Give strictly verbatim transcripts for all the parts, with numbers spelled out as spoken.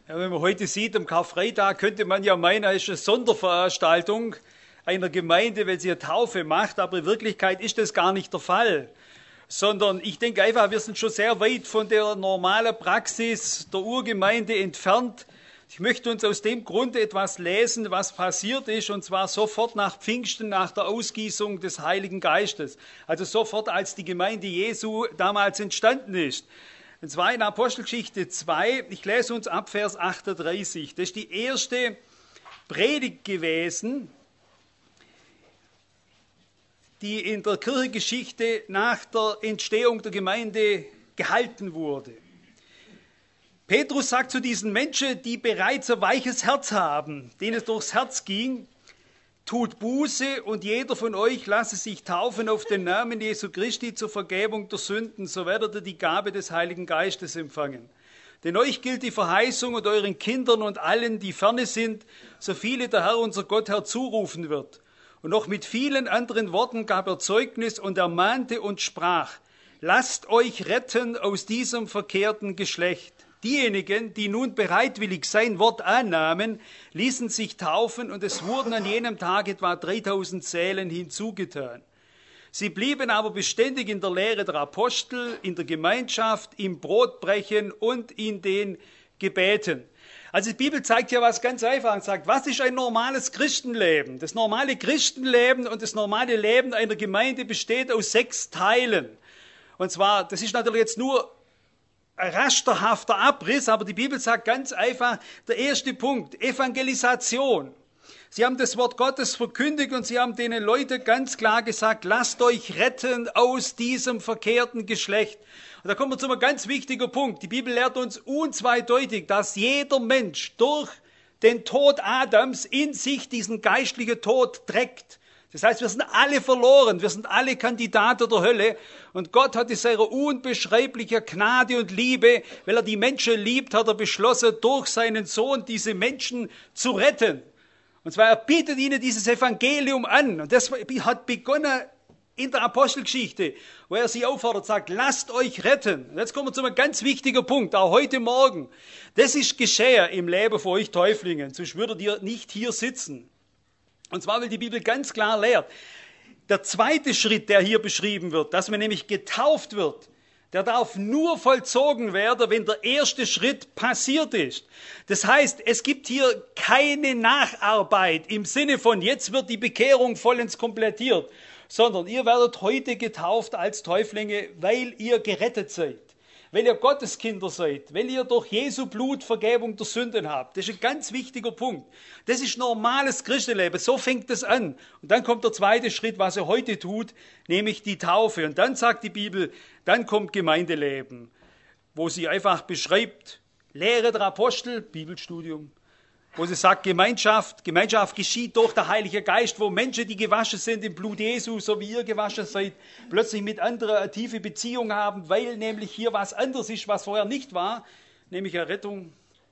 Ja, wenn man heute sieht, am Karfreitag könnte man ja meinen, es ist eine Sonderveranstaltung einer Gemeinde, weil sie eine Taufe macht, aber in Wirklichkeit ist das gar nicht der Fall. Sondern ich denke einfach, wir sind schon sehr weit von der normalen Praxis der Urgemeinde entfernt. Ich möchte uns aus dem Grunde etwas lesen, was passiert ist, und zwar sofort nach Pfingsten, nach der Ausgießung des Heiligen Geistes. Also sofort, als die Gemeinde Jesu damals entstanden ist. Und zwar in Apostelgeschichte zwei, ich lese uns ab Vers achtunddreißig. Das ist die erste Predigt gewesen, die in der Kirchengeschichte nach der Entstehung der Gemeinde gehalten wurde. Petrus sagt zu diesen Menschen, die bereits ein weiches Herz haben, denen es durchs Herz ging: Tut Buße und jeder von euch lasse sich taufen auf den Namen Jesu Christi zur Vergebung der Sünden, so werdet ihr die Gabe des Heiligen Geistes empfangen. Denn euch gilt die Verheißung und euren Kindern und allen, die ferne sind, so viele der Herr unser Gott herzurufen wird. Und noch mit vielen anderen Worten gab er Zeugnis und ermahnte und sprach: Lasst euch retten aus diesem verkehrten Geschlecht. Diejenigen, die nun bereitwillig sein Wort annahmen, ließen sich taufen, und es wurden an jenem Tag etwa dreitausend Seelen hinzugetan. Sie blieben aber beständig in der Lehre der Apostel, in der Gemeinschaft, im Brotbrechen und in den Gebeten. Also die Bibel zeigt ja was ganz einfach und sagt, was ist ein normales Christenleben? Das normale Christenleben und das normale Leben einer Gemeinde besteht aus sechs Teilen. Und zwar, das ist natürlich jetzt nur ein rasterhafter Abriss, aber die Bibel sagt ganz einfach, der erste Punkt, Evangelisation. Sie haben das Wort Gottes verkündigt und sie haben den Leuten ganz klar gesagt, lasst euch retten aus diesem verkehrten Geschlecht. Und da kommen wir zu einem ganz wichtigen Punkt. Die Bibel lehrt uns unzweideutig, dass jeder Mensch durch den Tod Adams in sich diesen geistlichen Tod trägt. Das heißt, wir sind alle verloren, wir sind alle Kandidaten der Hölle, und Gott hat in seiner unbeschreiblichen Gnade und Liebe, weil er die Menschen liebt, hat er beschlossen, durch seinen Sohn diese Menschen zu retten. Und zwar, er bietet ihnen dieses Evangelium an, und das hat begonnen in der Apostelgeschichte, wo er sie auffordert, sagt, lasst euch retten. Und jetzt kommen wir zu einem ganz wichtigen Punkt, auch heute Morgen. Das ist geschehen im Leben von euch Täuflingen, sonst würdet ihr nicht hier sitzen. Und zwar, weil die Bibel ganz klar lehrt, der zweite Schritt, der hier beschrieben wird, dass man nämlich getauft wird, der darf nur vollzogen werden, wenn der erste Schritt passiert ist. Das heißt, es gibt hier keine Nacharbeit im Sinne von, jetzt wird die Bekehrung vollends komplettiert, sondern ihr werdet heute getauft als Täuflinge, weil ihr gerettet seid. Weil ihr Gotteskinder seid, weil ihr durch Jesu Blut Vergebung der Sünden habt. Das ist ein ganz wichtiger Punkt. Das ist normales Christenleben, so fängt es an. Und dann kommt der zweite Schritt, was er heute tut, nämlich die Taufe. Und dann sagt die Bibel, dann kommt Gemeindeleben, wo sie einfach beschreibt, Lehre der Apostel, Bibelstudium, wo sie sagt, Gemeinschaft, Gemeinschaft geschieht durch den Heiligen Geist, wo Menschen, die gewaschen sind im Blut Jesu, so wie ihr gewaschen seid, plötzlich mit anderen eine tiefe Beziehung haben, weil nämlich hier was anderes ist, was vorher nicht war, nämlich eine Rettung.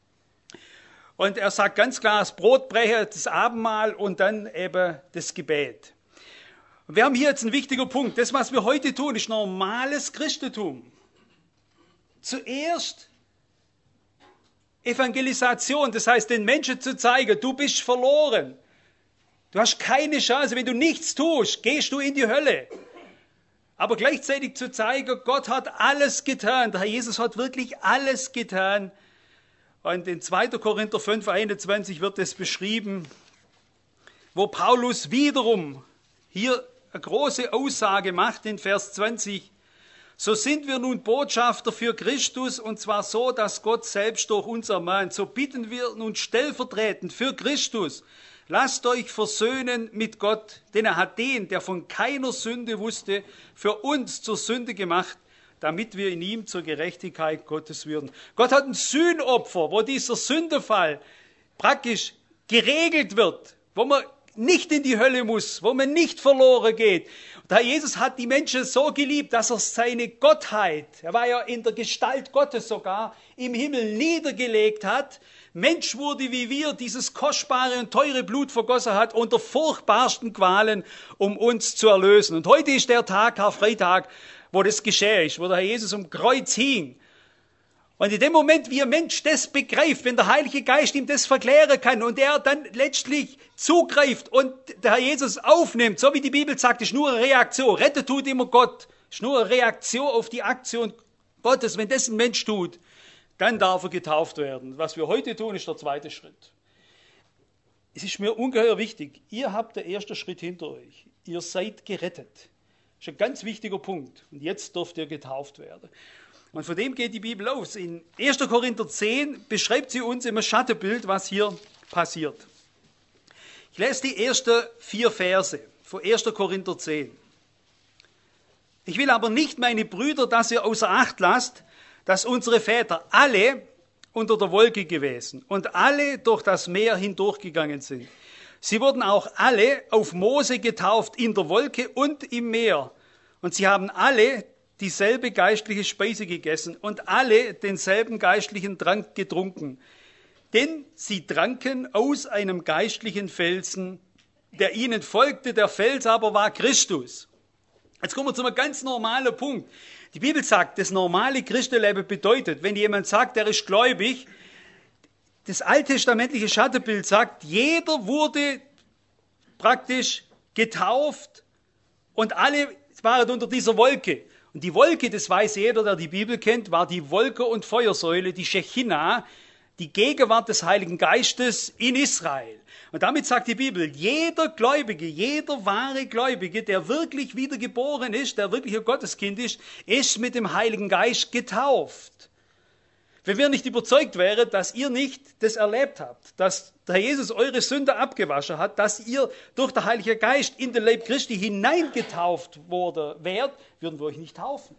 Und er sagt ganz klar, das Brotbrechen, das Abendmahl und dann eben das Gebet. Und wir haben hier jetzt einen wichtigen Punkt. Das, was wir heute tun, ist normales Christentum. Zuerst Evangelisation, das heißt, den Menschen zu zeigen, du bist verloren. Du hast keine Chance. Wenn du nichts tust, gehst du in die Hölle. Aber gleichzeitig zu zeigen, Gott hat alles getan. Der Herr Jesus hat wirklich alles getan. Und in zweiter Korinther fünf, einundzwanzig wird es beschrieben, wo Paulus wiederum hier eine große Aussage macht in Vers zwanzig. So sind wir nun Botschafter für Christus, und zwar so, dass Gott selbst durch uns ermahnt. So bitten wir nun stellvertretend für Christus, lasst euch versöhnen mit Gott, denn er hat den, der von keiner Sünde wusste, für uns zur Sünde gemacht, damit wir in ihm zur Gerechtigkeit Gottes würden. Gott hat ein Sühnopfer, wo dieser Sündefall praktisch geregelt wird, wo man nicht in die Hölle muss, wo man nicht verloren geht. Der Herr Jesus hat die Menschen so geliebt, dass er seine Gottheit, er war ja in der Gestalt Gottes sogar, im Himmel niedergelegt hat, Mensch wurde wie wir, dieses kostbare und teure Blut vergossen hat, unter furchtbarsten Qualen, um uns zu erlösen. Und heute ist der Tag, Karfreitag, wo das geschehen ist, wo der Herr Jesus am Kreuz hing. Und in dem Moment, wie ein Mensch das begreift, wenn der Heilige Geist ihm das verklären kann und er dann letztlich zugreift und der Herr Jesus aufnimmt, so wie die Bibel sagt, ist nur eine Reaktion. Rettet tut immer Gott. Ist nur eine Reaktion auf die Aktion Gottes. Wenn das ein Mensch tut, dann darf er getauft werden. Was wir heute tun, ist der zweite Schritt. Es ist mir ungeheuer wichtig. Ihr habt den ersten Schritt hinter euch. Ihr seid gerettet. Das ist ein ganz wichtiger Punkt. Und jetzt dürft ihr getauft werden. Und von dem geht die Bibel aus. In erster Korinther zehn beschreibt sie uns im Schattenbild, was hier passiert. Ich lese die ersten vier Verse von erster Korinther zehn. Ich will aber nicht, meine Brüder, dass ihr außer Acht lasst, dass unsere Väter alle unter der Wolke gewesen und alle durch das Meer hindurchgegangen sind. Sie wurden auch alle auf Mose getauft in der Wolke und im Meer. Und sie haben alle dieselbe geistliche Speise gegessen und alle denselben geistlichen Trank getrunken. Denn sie tranken aus einem geistlichen Felsen, der ihnen folgte. Der Fels aber war Christus. Jetzt kommen wir zu einem ganz normalen Punkt. Die Bibel sagt, das normale Christenleben bedeutet, wenn jemand sagt, er ist gläubig, das alttestamentliche Schattenbild sagt, jeder wurde praktisch getauft und alle waren unter dieser Wolke. Und die Wolke, das weiß jeder, der die Bibel kennt, war die Wolke- und Feuersäule, die Shechinah, die Gegenwart des Heiligen Geistes in Israel. Und damit sagt die Bibel, jeder Gläubige, jeder wahre Gläubige, der wirklich wiedergeboren ist, der wirklich ein Gotteskind ist, ist mit dem Heiligen Geist getauft. Wenn wir nicht überzeugt wären, dass ihr nicht das erlebt habt, dass der Herr Jesus eure Sünde abgewaschen hat, dass ihr durch den Heiligen Geist in den Leib Christi hineingetauft wurde, wärt, würden wir euch nicht taufen.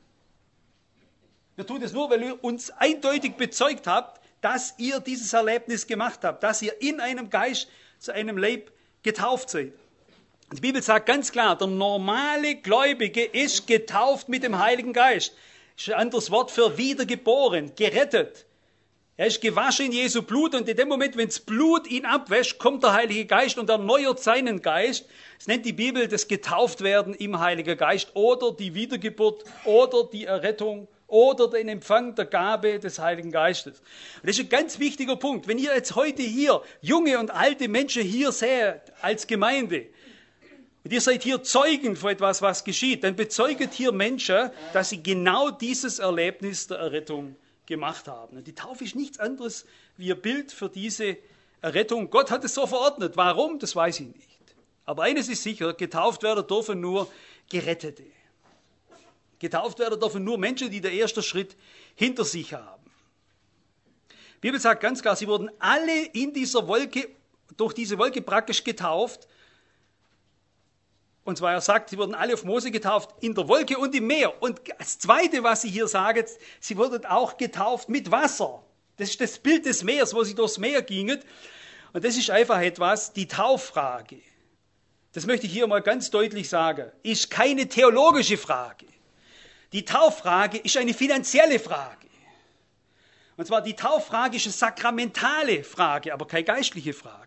Wir tun das nur, weil ihr uns eindeutig bezeugt habt, dass ihr dieses Erlebnis gemacht habt, dass ihr in einem Geist zu einem Leib getauft seid. Die Bibel sagt ganz klar, der normale Gläubige ist getauft mit dem Heiligen Geist. Das ist ein anderes Wort für wiedergeboren, gerettet. Er ist gewaschen in Jesu Blut und in dem Moment, wenn das Blut ihn abwäscht, kommt der Heilige Geist und erneuert seinen Geist. Das nennt die Bibel das Getauftwerden im Heiligen Geist oder die Wiedergeburt oder die Errettung oder den Empfang der Gabe des Heiligen Geistes. Und das ist ein ganz wichtiger Punkt. Wenn ihr jetzt heute hier junge und alte Menschen hier seht als Gemeinde, und ihr seid hier Zeugen von etwas, was geschieht, dann bezeugt hier Menschen, dass sie genau dieses Erlebnis der Errettung gemacht haben. Und die Taufe ist nichts anderes wie ein Bild für diese Errettung. Gott hat es so verordnet. Warum? Das weiß ich nicht. Aber eines ist sicher, getauft werden dürfen nur Gerettete. Getauft werden dürfen nur Menschen, die den ersten Schritt hinter sich haben. Die Bibel sagt ganz klar, sie wurden alle in dieser Wolke, durch diese Wolke praktisch getauft. Und zwar, er sagt, sie wurden alle auf Mose getauft, in der Wolke und im Meer. Und das Zweite, was sie hier sagen, sie wurden auch getauft mit Wasser. Das ist das Bild des Meeres, wo sie durchs Meer gingen. Und das ist einfach etwas, die Tauffrage. Das möchte ich hier mal ganz deutlich sagen, ist keine theologische Frage. Die Tauffrage ist eine finanzielle Frage. Und zwar die Tauffrage ist eine sakramentale Frage, aber keine geistliche Frage.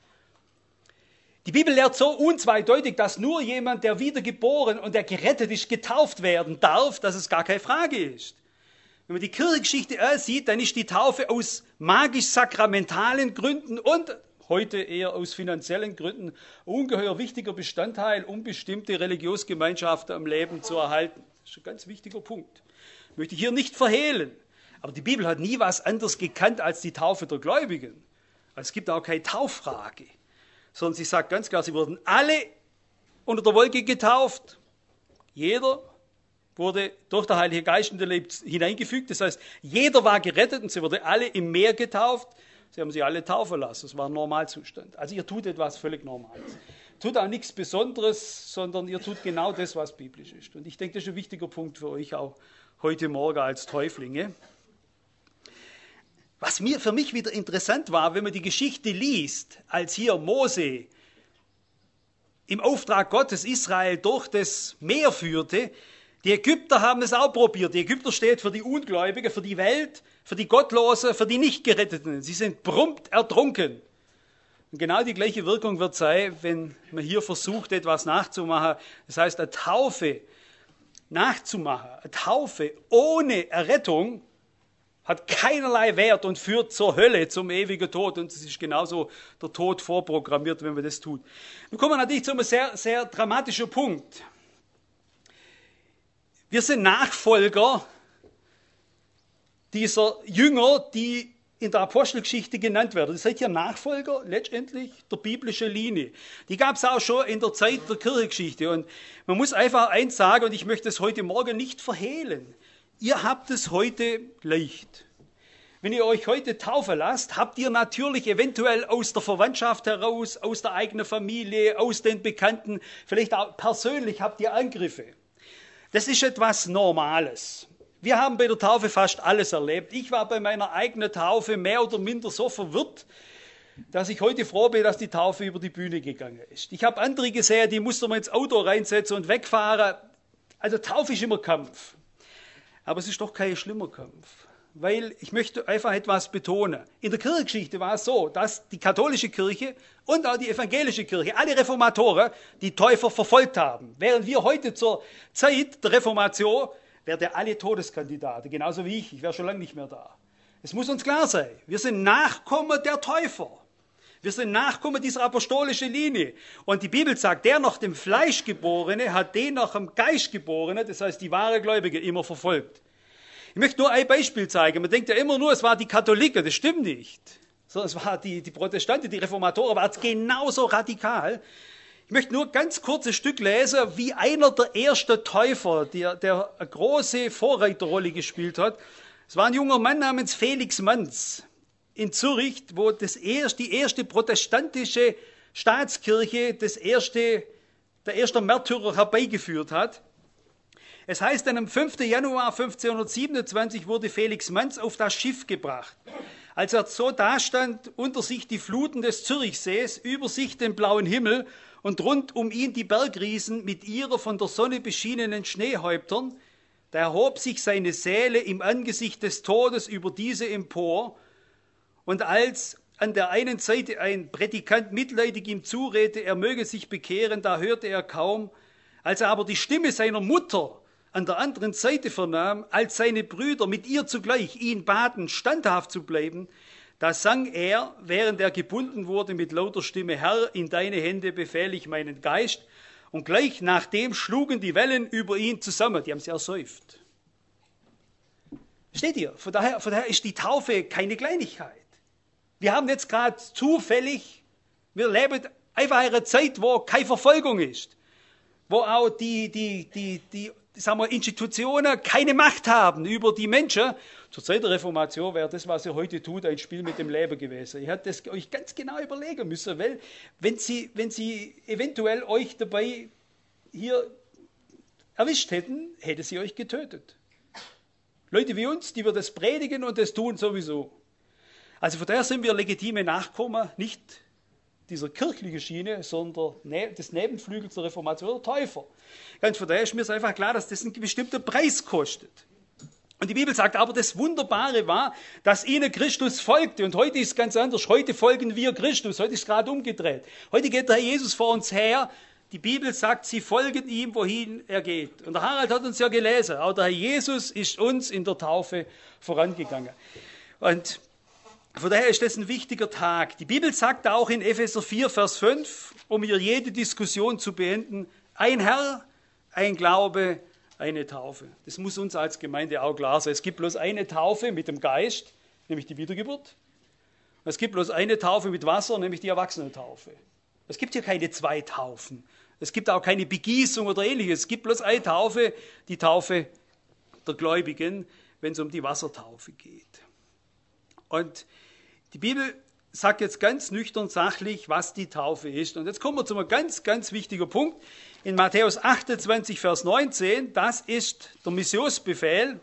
Die Bibel lehrt so unzweideutig, dass nur jemand, der wiedergeboren und der gerettet ist, getauft werden darf, dass es gar keine Frage ist. Wenn man die Kirchengeschichte ansieht, dann ist die Taufe aus magisch-sakramentalen Gründen und heute eher aus finanziellen Gründen ein ungeheuer wichtiger Bestandteil, um bestimmte Religionsgemeinschaften am Leben zu erhalten. Das ist ein ganz wichtiger Punkt. Möchte ich hier nicht verhehlen. Aber die Bibel hat nie was anderes gekannt als die Taufe der Gläubigen. Es gibt auch keine Tauffrage. Sondern sie sagt ganz klar, sie wurden alle unter der Wolke getauft. Jeder wurde durch den Heiligen Geist in den Leib hineingefügt. Das heißt, jeder war gerettet und sie wurden alle im Meer getauft. Sie haben sie alle taufen lassen. Das war ein Normalzustand. Also ihr tut etwas völlig Normales. Tut auch nichts Besonderes, sondern ihr tut genau das, was biblisch ist. Und ich denke, das ist ein wichtiger Punkt für euch auch heute Morgen als Täuflinge. Was mir, für mich wieder interessant war, wenn man die Geschichte liest, als hier Mose im Auftrag Gottes Israel durch das Meer führte, die Ägypter haben es auch probiert. Die Ägypter steht für die Ungläubigen, für die Welt, für die Gottlosen, für die Nichtgeretteten. Sie sind prompt ertrunken. Und genau die gleiche Wirkung wird sein, wenn man hier versucht, etwas nachzumachen. Das heißt, eine Taufe nachzumachen, eine Taufe ohne Errettung, hat keinerlei Wert und führt zur Hölle, zum ewigen Tod. Und es ist genauso der Tod vorprogrammiert, wenn wir das tun. Wir kommen natürlich zu einem sehr, sehr dramatischen Punkt. Wir sind Nachfolger dieser Jünger, die in der Apostelgeschichte genannt werden. Ihr seid ja Nachfolger letztendlich der biblischen Linie. Die gab es auch schon in der Zeit der Kirchengeschichte. Und man muss einfach eins sagen, und ich möchte es heute Morgen nicht verhehlen. Ihr habt es heute leicht. Wenn ihr euch heute taufen lasst, habt ihr natürlich eventuell aus der Verwandtschaft heraus, aus der eigenen Familie, aus den Bekannten, vielleicht auch persönlich habt ihr Angriffe. Das ist etwas Normales. Wir haben bei der Taufe fast alles erlebt. Ich war bei meiner eigenen Taufe mehr oder minder so verwirrt, dass ich heute froh bin, dass die Taufe über die Bühne gegangen ist. Ich habe andere gesehen, die musste man ins Auto reinsetzen und wegfahren. Also Taufe ist immer Kampf. Aber es ist doch kein schlimmer Kampf. Weil ich möchte einfach etwas betonen. In der Kirchengeschichte war es so, dass die katholische Kirche und auch die evangelische Kirche, alle Reformatoren, die Täufer verfolgt haben. Während wir heute zur Zeit der Reformation wären alle Todeskandidaten, genauso wie ich. Ich wäre schon lange nicht mehr da. Es muss uns klar sein, wir sind Nachkommen der Täufer. Wir sind Nachkommen dieser apostolischen Linie. Und die Bibel sagt, der nach dem Fleisch Geborene hat den nach dem Geist Geborene, das heißt die wahre Gläubige, immer verfolgt. Ich möchte nur ein Beispiel zeigen. Man denkt ja immer nur, es waren die Katholiken. Das stimmt nicht. Sondern es waren die, die Protestanten, die Reformatoren, waren es genauso radikal. Ich möchte nur ganz kurz ein Stück lesen, wie einer der ersten Täufer, der, der eine große Vorreiterrolle gespielt hat. Es war ein junger Mann namens Felix Manz in Zürich, wo das erste, die erste protestantische Staatskirche das erste, der erste Märtyrer herbeigeführt hat. Es heißt dann, am fünften Januar fünfzehnhundertsiebenundzwanzig wurde Felix Manz auf das Schiff gebracht. Als er so dastand, unter sich die Fluten des Zürichsees, über sich den blauen Himmel und rund um ihn die Bergriesen mit ihrer von der Sonne beschienenen Schneehäuptern, da erhob sich seine Seele im Angesicht des Todes über diese empor, und als an der einen Seite ein Prädikant mitleidig ihm zuredete, er möge sich bekehren, da hörte er kaum. Als er aber die Stimme seiner Mutter an der anderen Seite vernahm, als seine Brüder mit ihr zugleich ihn baten, standhaft zu bleiben, da sang er, während er gebunden wurde, mit lauter Stimme: Herr, in deine Hände befehle ich meinen Geist. Und gleich nachdem schlugen die Wellen über ihn zusammen. Die haben sie ersäuft. Steht ihr? Von daher, von daher ist die Taufe keine Kleinigkeit. Wir haben jetzt gerade zufällig, wir leben einfach in einer Zeit, wo keine Verfolgung ist, wo auch die, die, die, die sagen wir, Institutionen keine Macht haben über die Menschen. Zur Zeit der Reformation wäre das, was ihr heute tut, ein Spiel mit dem Leben gewesen. Ihr hättet das euch ganz genau überlegen müssen, weil wenn sie, wenn sie eventuell euch dabei hier erwischt hätten, hätte sie euch getötet. Leute wie uns, die wir das predigen und das tun sowieso. Also von daher sind wir legitime Nachkommen, nicht dieser kirchlichen Schiene, sondern des Nebenflügels der Reformation, der Täufer. Ganz von daher ist mir einfach klar, dass das einen bestimmten Preis kostet. Und die Bibel sagt aber, das Wunderbare war, dass ihnen Christus folgte. Und heute ist es ganz anders. Heute folgen wir Christus. Heute ist es gerade umgedreht. Heute geht der Herr Jesus vor uns her. Die Bibel sagt, sie folgen ihm, wohin er geht. Und der Harald hat uns ja gelesen, auch der Herr Jesus ist uns in der Taufe vorangegangen. Und von daher ist das ein wichtiger Tag. Die Bibel sagt auch in Epheser vier, Vers fünf, um hier jede Diskussion zu beenden: Ein Herr, ein Glaube, eine Taufe. Das muss uns als Gemeinde auch klar sein. Es gibt bloß eine Taufe mit dem Geist, nämlich die Wiedergeburt. Es gibt bloß eine Taufe mit Wasser, nämlich die Erwachsenentaufe. Es gibt hier keine zwei Taufen. Es gibt auch keine Begießung oder ähnliches. Es gibt bloß eine Taufe, die Taufe der Gläubigen, wenn es um die Wassertaufe geht. Und die Bibel sagt jetzt ganz nüchtern sachlich, was die Taufe ist. Und jetzt kommen wir zu einem ganz, ganz wichtigen Punkt. In Matthäus achtundzwanzig, Vers neunzehn, das ist der Missionsbefehl.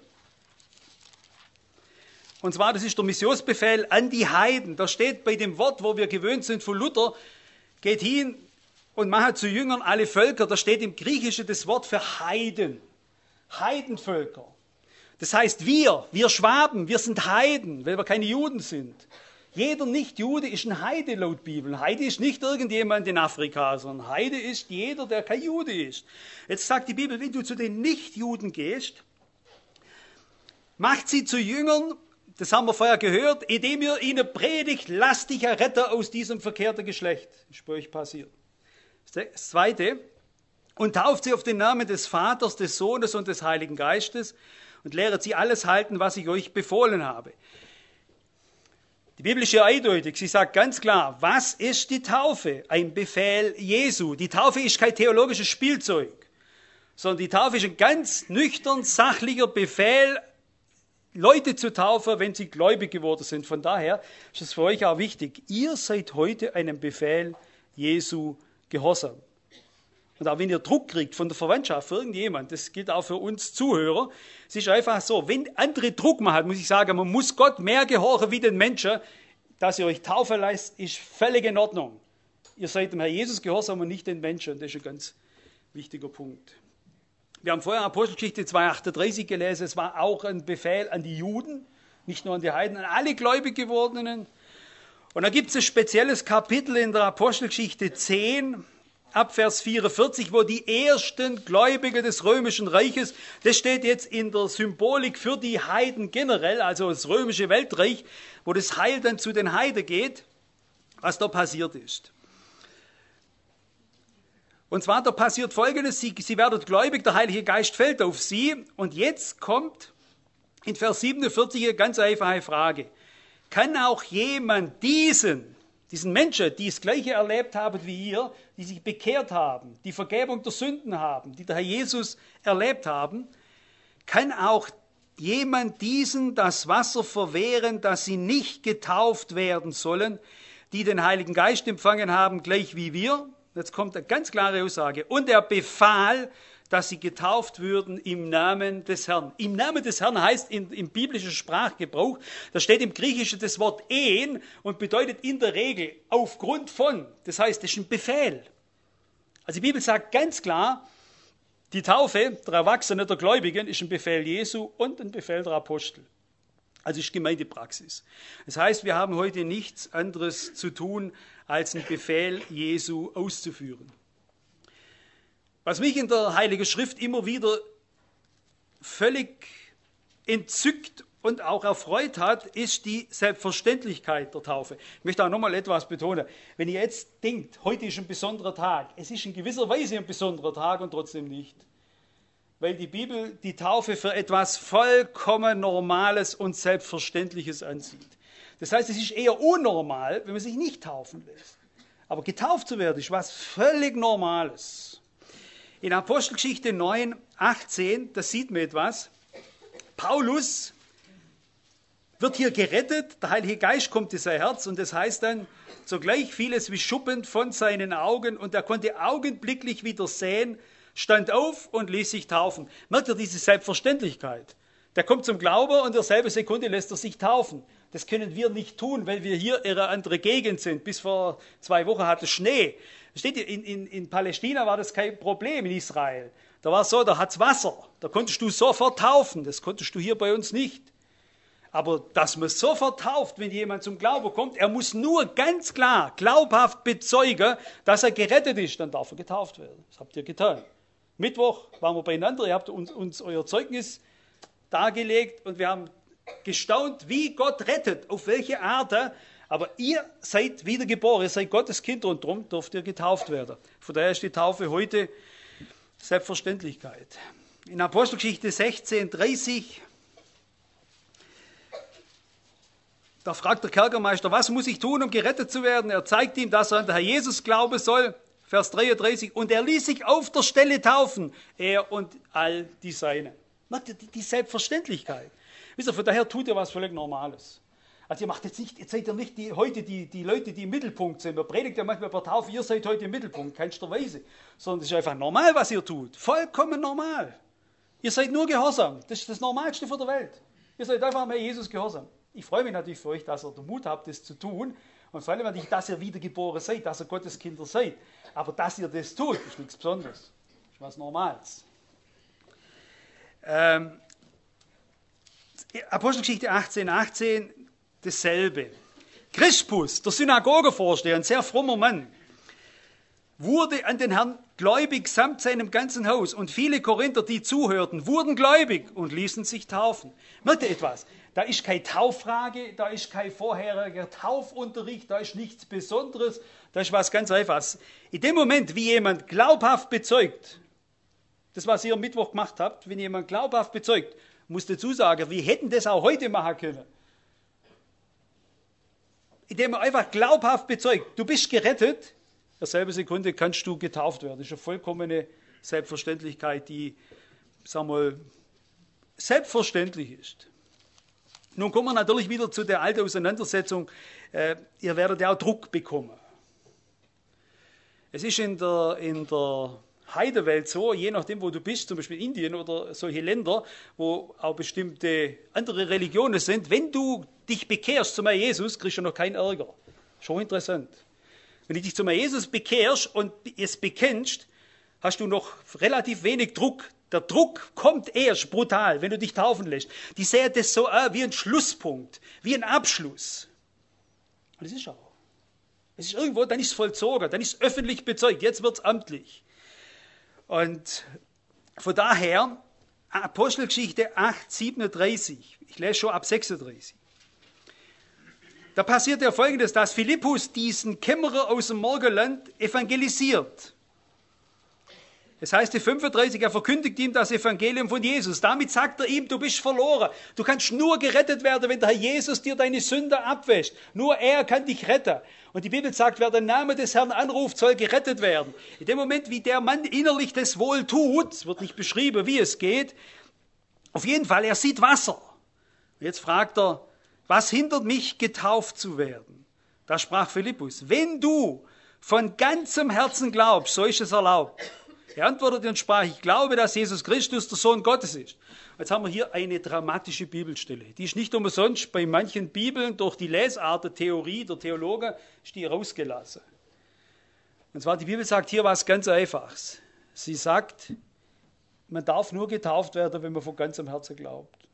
Und zwar, das ist der Missionsbefehl an die Heiden. Da steht bei dem Wort, wo wir gewöhnt sind von Luther, geht hin und macht zu Jüngern alle Völker. Da steht im Griechischen das Wort für Heiden. Heidenvölker. Das heißt, wir, wir Schwaben, wir sind Heiden, weil wir keine Juden sind. Jeder Nicht-Jude ist ein Heide laut Bibel. Heide ist nicht irgendjemand in Afrika, sondern Heide ist jeder, der kein Jude ist. Jetzt sagt die Bibel, wenn du zu den Nicht-Juden gehst, macht sie zu Jüngern das haben wir vorher gehört, indem ihr ihnen predigt, lasst dich erretten aus diesem verkehrten Geschlecht. Das ist bei euch passiert. Das Zweite, und tauft sie auf den Namen des Vaters, des Sohnes und des Heiligen Geistes und lehret sie alles halten, was ich euch befohlen habe. Die Bibel ist ja eindeutig. Sie sagt ganz klar, was ist die Taufe? Ein Befehl Jesu. Die Taufe ist kein theologisches Spielzeug, sondern die Taufe ist ein ganz nüchtern, sachlicher Befehl, Leute zu taufen, wenn sie gläubig geworden sind. Von daher ist es für euch auch wichtig, ihr seid heute einem Befehl Jesu gehorsam. Und auch wenn ihr Druck kriegt von der Verwandtschaft, für irgendjemand, das gilt auch für uns Zuhörer, es ist einfach so, wenn andere Druck machen, muss ich sagen, man muss Gott mehr gehorchen wie den Menschen, dass ihr euch taufen lasst, ist völlig in Ordnung. Ihr seid dem Herr Jesus gehorsam und nicht den Menschen, und das ist ein ganz wichtiger Punkt. Wir haben vorher Apostelgeschichte zwei achtunddreißig gelesen, es war auch ein Befehl an die Juden, nicht nur an die Heiden, an alle gläubig gewordenen. Und da gibt es ein spezielles Kapitel in der Apostelgeschichte zehn, ab Vers vierundvierzig, wo die ersten Gläubigen des römischen Reiches, das steht jetzt in der Symbolik für die Heiden generell, also das römische Weltreich, wo das Heil dann zu den Heiden geht, was da passiert ist. Und zwar, da passiert Folgendes, sie, sie werden gläubig, der Heilige Geist fällt auf sie, und jetzt kommt in Vers siebenundvierzig eine ganz einfache Frage. Kann auch jemand diesen, diesen Menschen, die das Gleiche erlebt haben wie ihr, die sich bekehrt haben, die Vergebung der Sünden haben, die der Herr Jesus erlebt haben, kann auch jemand diesen das Wasser verwehren, dass sie nicht getauft werden sollen, die den Heiligen Geist empfangen haben, gleich wie wir? Jetzt kommt eine ganz klare Aussage. Und er befahl, dass sie getauft würden im Namen des Herrn. Im Namen des Herrn heißt in, im biblischen Sprachgebrauch, da steht im Griechischen das Wort en und bedeutet in der Regel aufgrund von. Das heißt, das ist ein Befehl. Also die Bibel sagt ganz klar, die Taufe der Erwachsenen, der Gläubigen, ist ein Befehl Jesu und ein Befehl der Apostel. Also ist Gemeindepraxis. Das heißt, wir haben heute nichts anderes zu tun, als einen Befehl Jesu auszuführen. Was mich in der Heiligen Schrift immer wieder völlig entzückt und auch erfreut hat, ist die Selbstverständlichkeit der Taufe. Ich möchte auch nochmal etwas betonen. Wenn ihr jetzt denkt, heute ist ein besonderer Tag, es ist in gewisser Weise ein besonderer Tag und trotzdem nicht. Weil die Bibel die Taufe für etwas vollkommen Normales und Selbstverständliches ansieht. Das heißt, es ist eher unnormal, wenn man sich nicht taufen lässt. Aber getauft zu werden ist was völlig Normales. In Apostelgeschichte neun, achtzehn, da sieht man etwas. Paulus wird hier gerettet, der Heilige Geist kommt in sein Herz und das heißt dann, sogleich fiel es wie Schuppen von seinen Augen und er konnte augenblicklich wieder sehen, stand auf und ließ sich taufen. Merkt ihr diese Selbstverständlichkeit? Der kommt zum Glauben und in derselben Sekunde lässt er sich taufen. Das können wir nicht tun, weil wir hier in einer anderen Gegend sind. Bis vor zwei Wochen hatte es Schnee. Steht ihr, in, in, in Palästina war das kein Problem, in Israel. Da war es so, da hat es Wasser. Da konntest du sofort taufen. Das konntest du hier bei uns nicht. Aber dass man sofort tauft, wenn jemand zum Glauben kommt, er muss nur ganz klar, glaubhaft bezeugen, dass er gerettet ist, dann darf er getauft werden. Das habt ihr getan. Mittwoch waren wir beieinander, ihr habt uns, uns euer Zeugnis dargelegt und wir haben gestaunt, wie Gott rettet, auf welche Art. Aber ihr seid wiedergeboren, ihr seid Gottes Kinder und darum dürft ihr getauft werden. Von daher ist die Taufe heute Selbstverständlichkeit. In Apostelgeschichte sechzehn, dreißig, da fragt der Kerkermeister, was muss ich tun, um gerettet zu werden? Er zeigt ihm, dass er an den Herr Jesus glauben soll. Vers dreiunddreißig, und er ließ sich auf der Stelle taufen, er und all die Seinen. Merkt ihr die Selbstverständlichkeit? Wisst ihr, von daher tut ihr was völlig Normales. Also ihr macht jetzt nicht, jetzt seid ihr nicht die, heute die, die Leute, die im Mittelpunkt sind. Man predigt ja manchmal bei Taufe, ihr seid heute im Mittelpunkt, keinsterweise. Sondern es ist einfach normal, was ihr tut. Vollkommen normal. Ihr seid nur gehorsam. Das ist das Normalste von der Welt. Ihr seid einfach mal Jesus gehorsam. Ich freue mich natürlich für euch, dass ihr den Mut habt, das zu tun. Und vor allem natürlich, dass ihr wiedergeboren seid, dass ihr Gottes Kinder seid. Aber dass ihr das tut, ist nichts Besonderes. Das ist was Normales. Ähm, Apostelgeschichte achtzehn, achtzehn, dasselbe. Crispus, der Synagogevorsteher, ein sehr frommer Mann, wurde an den Herrn gläubig samt seinem ganzen Haus. Und viele Korinther, die zuhörten, wurden gläubig und ließen sich taufen. Merkt ihr etwas? Da ist keine Tauffrage, da ist kein vorheriger Taufunterricht, da ist nichts Besonderes, da ist was ganz Einfaches. In dem Moment, wie jemand glaubhaft bezeugt, das, was ihr am Mittwoch gemacht habt, wenn jemand glaubhaft bezeugt, muss dazu sagen, wir hätten das auch heute machen können. Indem er einfach glaubhaft bezeugt, du bist gerettet, in derselben Sekunde kannst du getauft werden. Das ist eine vollkommene Selbstverständlichkeit, die, sagen wir mal, selbstverständlich ist. Nun kommen wir natürlich wieder zu der alten Auseinandersetzung. Äh, ihr werdet ja auch Druck bekommen. Es ist in der, in der Heidewelt so, je nachdem, wo du bist, zum Beispiel Indien oder solche Länder, wo auch bestimmte andere Religionen sind, wenn du dich bekehrst zum Herrn Jesus, kriegst du noch keinen Ärger. Schon interessant. Wenn du dich zum Herrn Jesus bekehrst und es bekennst, hast du noch relativ wenig Druck. Der Druck kommt erst brutal, wenn du dich taufen lässt. Die sehen das so äh, wie ein Schlusspunkt, wie ein Abschluss. Und das ist auch. Es ist irgendwo, dann ist es vollzogen, dann ist es öffentlich bezeugt, jetzt wird es amtlich. Und von daher, Apostelgeschichte acht, siebenunddreißig, ich lese schon ab sechsunddreißig. Da passiert ja Folgendes, dass Philippus diesen Kämmerer aus dem Morgenland evangelisiert. Das heißt, die fünfunddreißig, er verkündigt ihm das Evangelium von Jesus. Damit sagt er ihm, du bist verloren. Du kannst nur gerettet werden, wenn der Herr Jesus dir deine Sünde abwäscht. Nur er kann dich retten. Und die Bibel sagt, wer den Namen des Herrn anruft, soll gerettet werden. In dem Moment, wie der Mann innerlich das wohl tut, es wird nicht beschrieben, wie es geht, auf jeden Fall, er sieht Wasser. Und jetzt fragt er, was hindert mich, getauft zu werden? Da sprach Philippus, wenn du von ganzem Herzen glaubst, so ist es erlaubt. Er antwortete und sprach, ich glaube, dass Jesus Christus der Sohn Gottes ist. Jetzt haben wir hier eine dramatische Bibelstelle. Die ist nicht umsonst bei manchen Bibeln durch die Lesart der Theorie, der Theologen, ist die rausgelassen. Und zwar, die Bibel sagt hier was ganz Einfaches. Sie sagt, man darf nur getauft werden, wenn man von ganzem Herzen glaubt.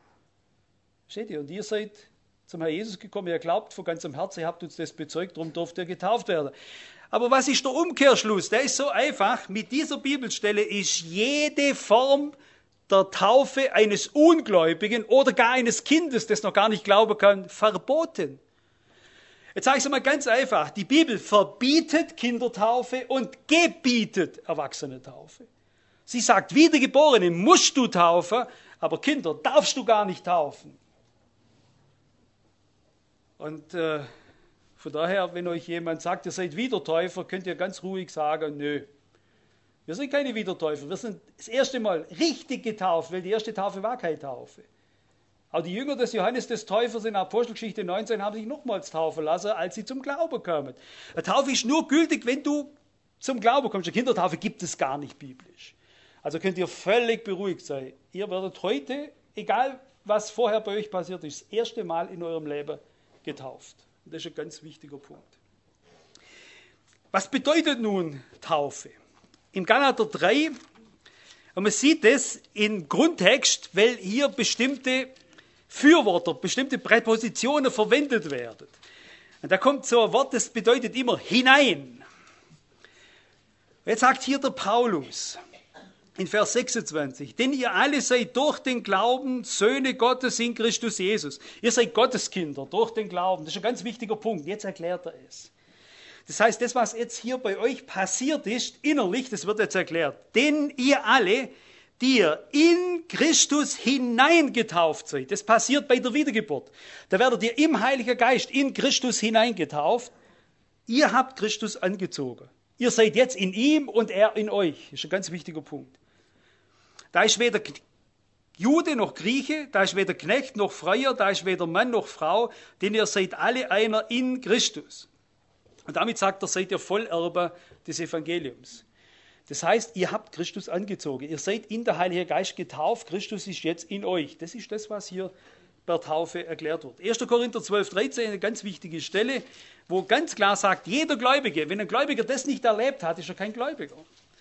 Steht ihr? Und ihr seid zum Herrn Jesus gekommen, ihr glaubt von ganzem Herzen, ihr habt uns das bezeugt, darum dürft ihr getauft werden. Aber was ist der Umkehrschluss? Der ist so einfach. Mit dieser Bibelstelle ist jede Form der Taufe eines Ungläubigen oder gar eines Kindes, das noch gar nicht glauben kann, verboten. Jetzt sage ich es mal ganz einfach. Die Bibel verbietet Kindertaufe und gebietet Erwachsenentaufe. Sie sagt, Wiedergeborene musst du taufen, aber Kinder darfst du gar nicht taufen. Und äh, von daher, wenn euch jemand sagt, ihr seid Wiedertäufer, könnt ihr ganz ruhig sagen, nö. Wir sind keine Wiedertäufer, wir sind das erste Mal richtig getauft, weil die erste Taufe war keine Taufe. Auch die Jünger des Johannes des Täufers in Apostelgeschichte neunzehn haben sich nochmals taufen lassen, als sie zum Glauben kamen. Eine Taufe ist nur gültig, wenn du zum Glauben kommst. Eine Kindertaufe gibt es gar nicht biblisch. Also könnt ihr völlig beruhigt sein. Ihr werdet heute, egal was vorher bei euch passiert ist, das erste Mal in eurem Leben getauft. Und das ist ein ganz wichtiger Punkt. Was bedeutet nun Taufe? Im Galater drei, und man sieht es im Grundtext, weil hier bestimmte Fürwörter, bestimmte Präpositionen verwendet werden. Und da kommt so ein Wort, das bedeutet immer hinein. Jetzt sagt hier der Paulus in Vers sechsundzwanzig, denn ihr alle seid durch den Glauben Söhne Gottes in Christus Jesus. Ihr seid Gotteskinder durch den Glauben. Das ist ein ganz wichtiger Punkt. Jetzt erklärt er es. Das heißt, das, was jetzt hier bei euch passiert ist, innerlich, das wird jetzt erklärt. Denn ihr alle, die ihr in Christus hineingetauft seid, das passiert bei der Wiedergeburt. Da werdet ihr im Heiligen Geist in Christus hineingetauft. Ihr habt Christus angezogen. Ihr seid jetzt in ihm und er in euch. Das ist ein ganz wichtiger Punkt. Da ist weder Jude noch Grieche, da ist weder Knecht noch Freier, da ist weder Mann noch Frau, denn ihr seid alle einer in Christus. Und damit sagt er, seid ihr Vollerbe des Evangeliums. Das heißt, ihr habt Christus angezogen. Ihr seid in der Heilige Geist getauft. Christus ist jetzt in euch. Das ist das, was hier per Taufe erklärt wird. erster Korinther zwölf, dreizehn, eine ganz wichtige Stelle, wo ganz klar sagt, jeder Gläubige, wenn ein Gläubiger das nicht erlebt hat, ist er kein Gläubiger.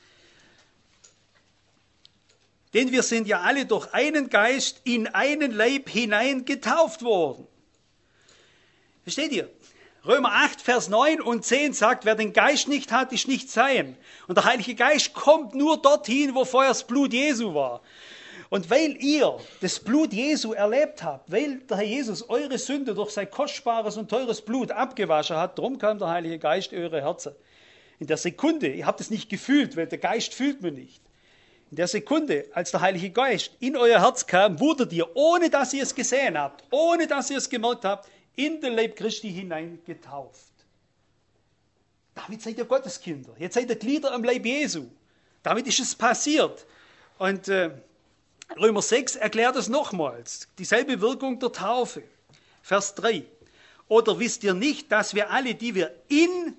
Denn wir sind ja alle durch einen Geist in einen Leib hinein getauft worden. Versteht ihr? Römer acht, Vers neun und zehn sagt, wer den Geist nicht hat, ist nicht sein. Und der Heilige Geist kommt nur dorthin, wo vorher das Blut Jesu war. Und weil ihr das Blut Jesu erlebt habt, weil der Herr Jesus eure Sünde durch sein kostbares und teures Blut abgewaschen hat, darum kam der Heilige Geist in eure Herzen. In der Sekunde, ihr habt es nicht gefühlt, weil der Geist fühlt man nicht. In der Sekunde, als der Heilige Geist in euer Herz kam, wurdet ihr, ohne dass ihr es gesehen habt, ohne dass ihr es gemerkt habt, in den Leib Christi hinein getauft. Damit seid ihr Gotteskinder. Jetzt seid ihr Glieder am Leib Jesu. Damit ist es passiert. Und äh, Römer sechs erklärt es nochmals. Dieselbe Wirkung der Taufe. Vers drei. Oder wisst ihr nicht, dass wir alle, die wir in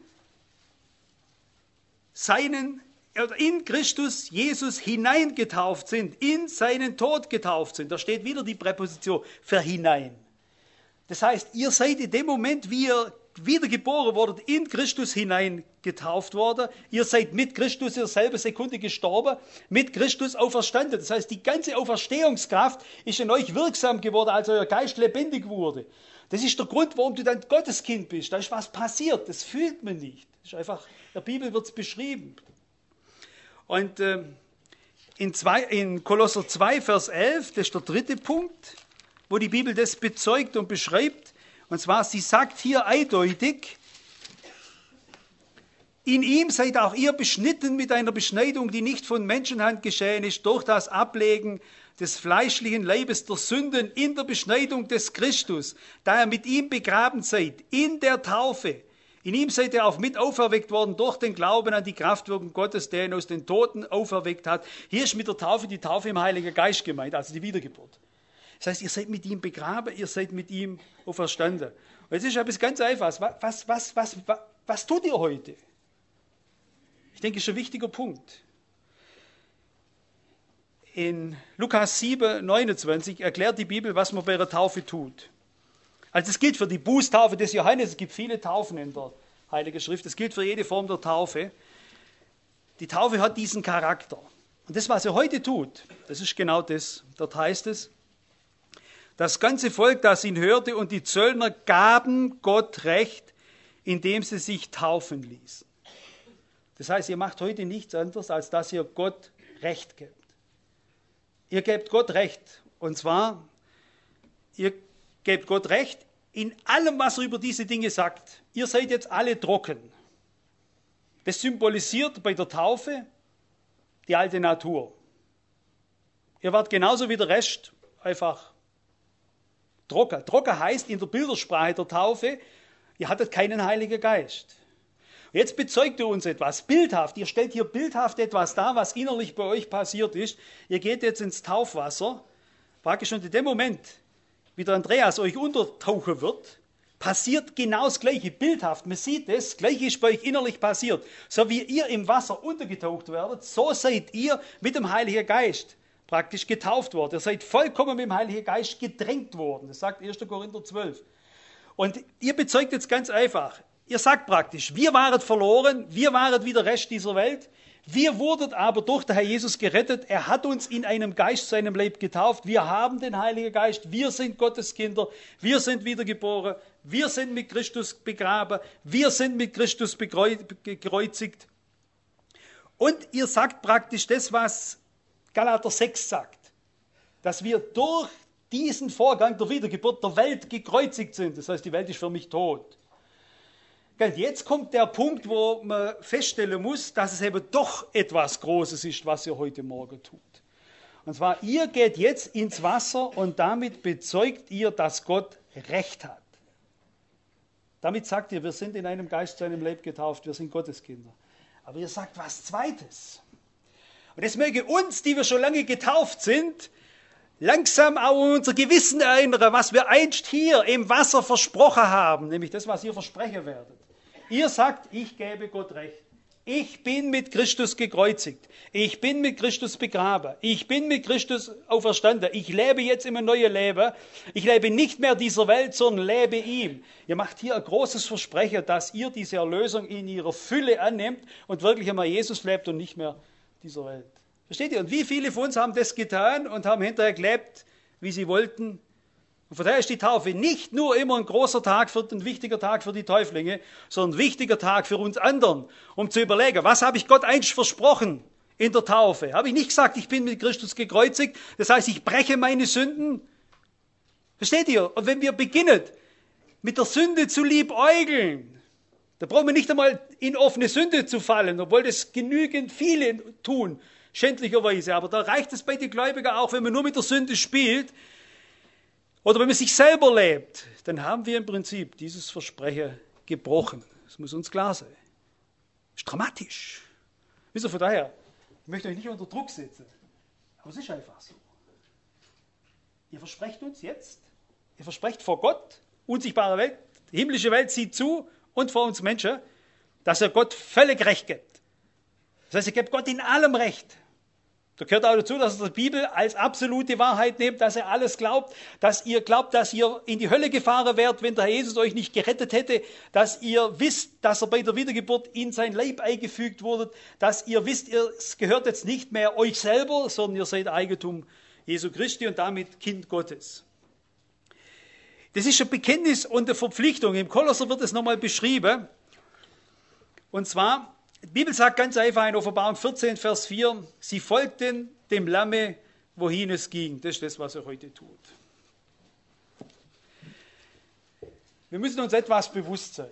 seinen, in Christus Jesus hineingetauft sind, in seinen Tod getauft sind. Da steht wieder die Präposition für hinein. Das heißt, ihr seid in dem Moment, wie ihr wiedergeboren wurdet, in Christus hinein getauft worden. Ihr seid mit Christus in derselben Sekunde gestorben, mit Christus auferstanden. Das heißt, die ganze Auferstehungskraft ist in euch wirksam geworden, als euer Geist lebendig wurde. Das ist der Grund, warum du dann Gotteskind bist. Da ist was passiert, das fühlt man nicht. Das ist einfach, in der Bibel wird es beschrieben. Und äh, in, zwei, in Kolosser zwei, Vers elf, das ist der dritte Punkt, wo die Bibel das bezeugt und beschreibt. Und zwar, sie sagt hier eindeutig, in ihm seid auch ihr beschnitten mit einer Beschneidung, die nicht von Menschenhand geschehen ist, durch das Ablegen des fleischlichen Leibes der Sünden in der Beschneidung des Christus, da ihr mit ihm begraben seid, in der Taufe. In ihm seid ihr auch mit auferweckt worden durch den Glauben an die Kraftwirkung Gottes, der ihn aus den Toten auferweckt hat. Hier ist mit der Taufe die Taufe im Heiligen Geist gemeint, also die Wiedergeburt. Das heißt, ihr seid mit ihm begraben, ihr seid mit ihm auferstanden. Und jetzt ist etwas ganz Einfaches. Was, was, was, was, was tut ihr heute? Ich denke, das ist ein wichtiger Punkt. In Lukas sieben, neunundzwanzig erklärt die Bibel, was man bei der Taufe tut. Also es gilt für die Bußtaufe des Johannes, es gibt viele Taufen in der Heiligen Schrift, es gilt für jede Form der Taufe. Die Taufe hat diesen Charakter. Und das, was er heute tut, das ist genau das. Dort heißt es, das ganze Volk, das ihn hörte, und die Zöllner gaben Gott Recht, indem sie sich taufen ließen. Das heißt, ihr macht heute nichts anderes, als dass ihr Gott Recht gebt. Ihr gebt Gott Recht. Und zwar, ihr gebt Gott Recht in allem, was er über diese Dinge sagt. Ihr seid jetzt alle trocken. Das symbolisiert bei der Taufe die alte Natur. Ihr wart genauso wie der Rest einfach trocken. Trocken heißt in der Bildersprache der Taufe, ihr hattet keinen Heiligen Geist. Und jetzt bezeugt ihr uns etwas, bildhaft. Ihr stellt hier bildhaft etwas dar, was innerlich bei euch passiert ist. Ihr geht jetzt ins Taufwasser. Praktisch und in dem Moment, wie der Andreas euch untertauchen wird, passiert genau das Gleiche, bildhaft. Man sieht es, das Gleiche ist bei euch innerlich passiert. So wie ihr im Wasser untergetaucht werdet, so seid ihr mit dem Heiligen Geist praktisch getauft worden. Ihr seid vollkommen mit dem Heiligen Geist gedrängt worden. Das sagt erster Korinther zwölf. Und ihr bezeugt jetzt ganz einfach, ihr sagt praktisch, wir waren verloren, wir waren wie der Rest dieser Welt, wir wurden aber durch den Herr Jesus gerettet, er hat uns in einem Geist zu einem Leib getauft, wir haben den Heiligen Geist, wir sind Gottes Kinder, wir sind wiedergeboren, wir sind mit Christus begraben, wir sind mit Christus gekreuzigt. Und ihr sagt praktisch das, was Galater sechs sagt, dass wir durch diesen Vorgang der Wiedergeburt der Welt gekreuzigt sind. Das heißt, die Welt ist für mich tot. Jetzt kommt der Punkt, wo man feststellen muss, dass es eben doch etwas Großes ist, was ihr heute Morgen tut. Und zwar, ihr geht jetzt ins Wasser und damit bezeugt ihr, dass Gott Recht hat. Damit sagt ihr, wir sind in einem Geist zu einem Leib getauft, wir sind Gotteskinder. Aber ihr sagt was Zweites. Und das möge uns, die wir schon lange getauft sind, langsam auch unser Gewissen erinnern, was wir einst hier im Wasser versprochen haben, nämlich das, was ihr versprechen werdet. Ihr sagt, ich gebe Gott Recht. Ich bin mit Christus gekreuzigt. Ich bin mit Christus begraben. Ich bin mit Christus auferstanden. Ich lebe jetzt in einem neuen Leben. Ich lebe nicht mehr dieser Welt, sondern lebe ihm. Ihr macht hier ein großes Versprechen, dass ihr diese Erlösung in ihrer Fülle annehmt und wirklich einmal Jesus lebt und nicht mehr dieser Welt. Versteht ihr? Und wie viele von uns haben das getan und haben hinterher gelebt, wie sie wollten? Und von daher ist die Taufe nicht nur immer ein großer Tag, für, ein wichtiger Tag für die Täuflinge, sondern ein wichtiger Tag für uns anderen, um zu überlegen, was habe ich Gott eigentlich versprochen in der Taufe? Habe ich nicht gesagt, ich bin mit Christus gekreuzigt, das heißt, ich breche meine Sünden? Versteht ihr? Und wenn wir beginnen, mit der Sünde zu liebäugeln, da brauchen wir nicht einmal in offene Sünde zu fallen, obwohl das genügend viele tun, schändlicherweise. Aber da reicht es bei den Gläubigen auch, wenn man nur mit der Sünde spielt oder wenn man sich selber lebt, dann haben wir im Prinzip dieses Versprechen gebrochen. Das muss uns klar sein. Das ist dramatisch. Wisst ihr, von daher, ich möchte euch nicht unter Druck setzen, aber es ist einfach so. Ihr versprecht uns jetzt, ihr versprecht vor Gott, unsichtbare Welt, die himmlische Welt sieht zu und vor uns Menschen, dass er Gott völlig Recht gibt. Das heißt, er gibt Gott in allem Recht. Da gehört auch dazu, dass er die Bibel als absolute Wahrheit nimmt, dass er alles glaubt, dass ihr glaubt, dass ihr in die Hölle gefahren wärt, wenn der Herr Jesus euch nicht gerettet hätte, dass ihr wisst, dass er bei der Wiedergeburt in sein Leib eingefügt wurde, dass ihr wisst, es gehört jetzt nicht mehr euch selber, sondern ihr seid Eigentum Jesu Christi und damit Kind Gottes. Das ist ein Bekenntnis und eine Verpflichtung. Im Kolosser wird es nochmal beschrieben. Und zwar, die Bibel sagt ganz einfach in Offenbarung vierzehn, Vers vier, sie folgten dem Lamme, wohin es ging. Das ist das, was er heute tut. Wir müssen uns etwas bewusst sein.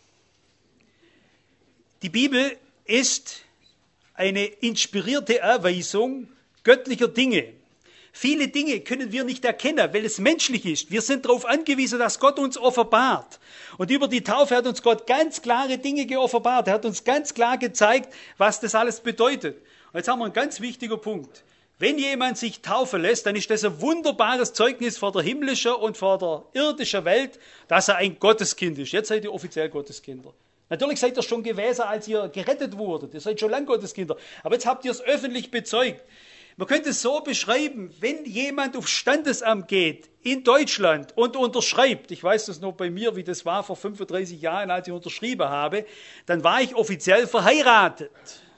Die Bibel ist eine inspirierte Erweisung göttlicher Dinge. Viele Dinge können wir nicht erkennen, weil es menschlich ist. Wir sind darauf angewiesen, dass Gott uns offenbart. Und über die Taufe hat uns Gott ganz klare Dinge geoffenbart. Er hat uns ganz klar gezeigt, was das alles bedeutet. Und jetzt haben wir einen ganz wichtigen Punkt. Wenn jemand sich taufen lässt, dann ist das ein wunderbares Zeugnis vor der himmlischen und vor der irdischen Welt, dass er ein Gotteskind ist. Jetzt seid ihr offiziell Gotteskinder. Natürlich seid ihr schon gewesen, als ihr gerettet wurdet. Ihr seid schon lange Gotteskinder. Aber jetzt habt ihr es öffentlich bezeugt. Man könnte es so beschreiben, wenn jemand auf Standesamt geht in Deutschland und unterschreibt, ich weiß das noch bei mir, wie das war vor fünfunddreißig Jahren, als ich unterschrieben habe, dann war ich offiziell verheiratet.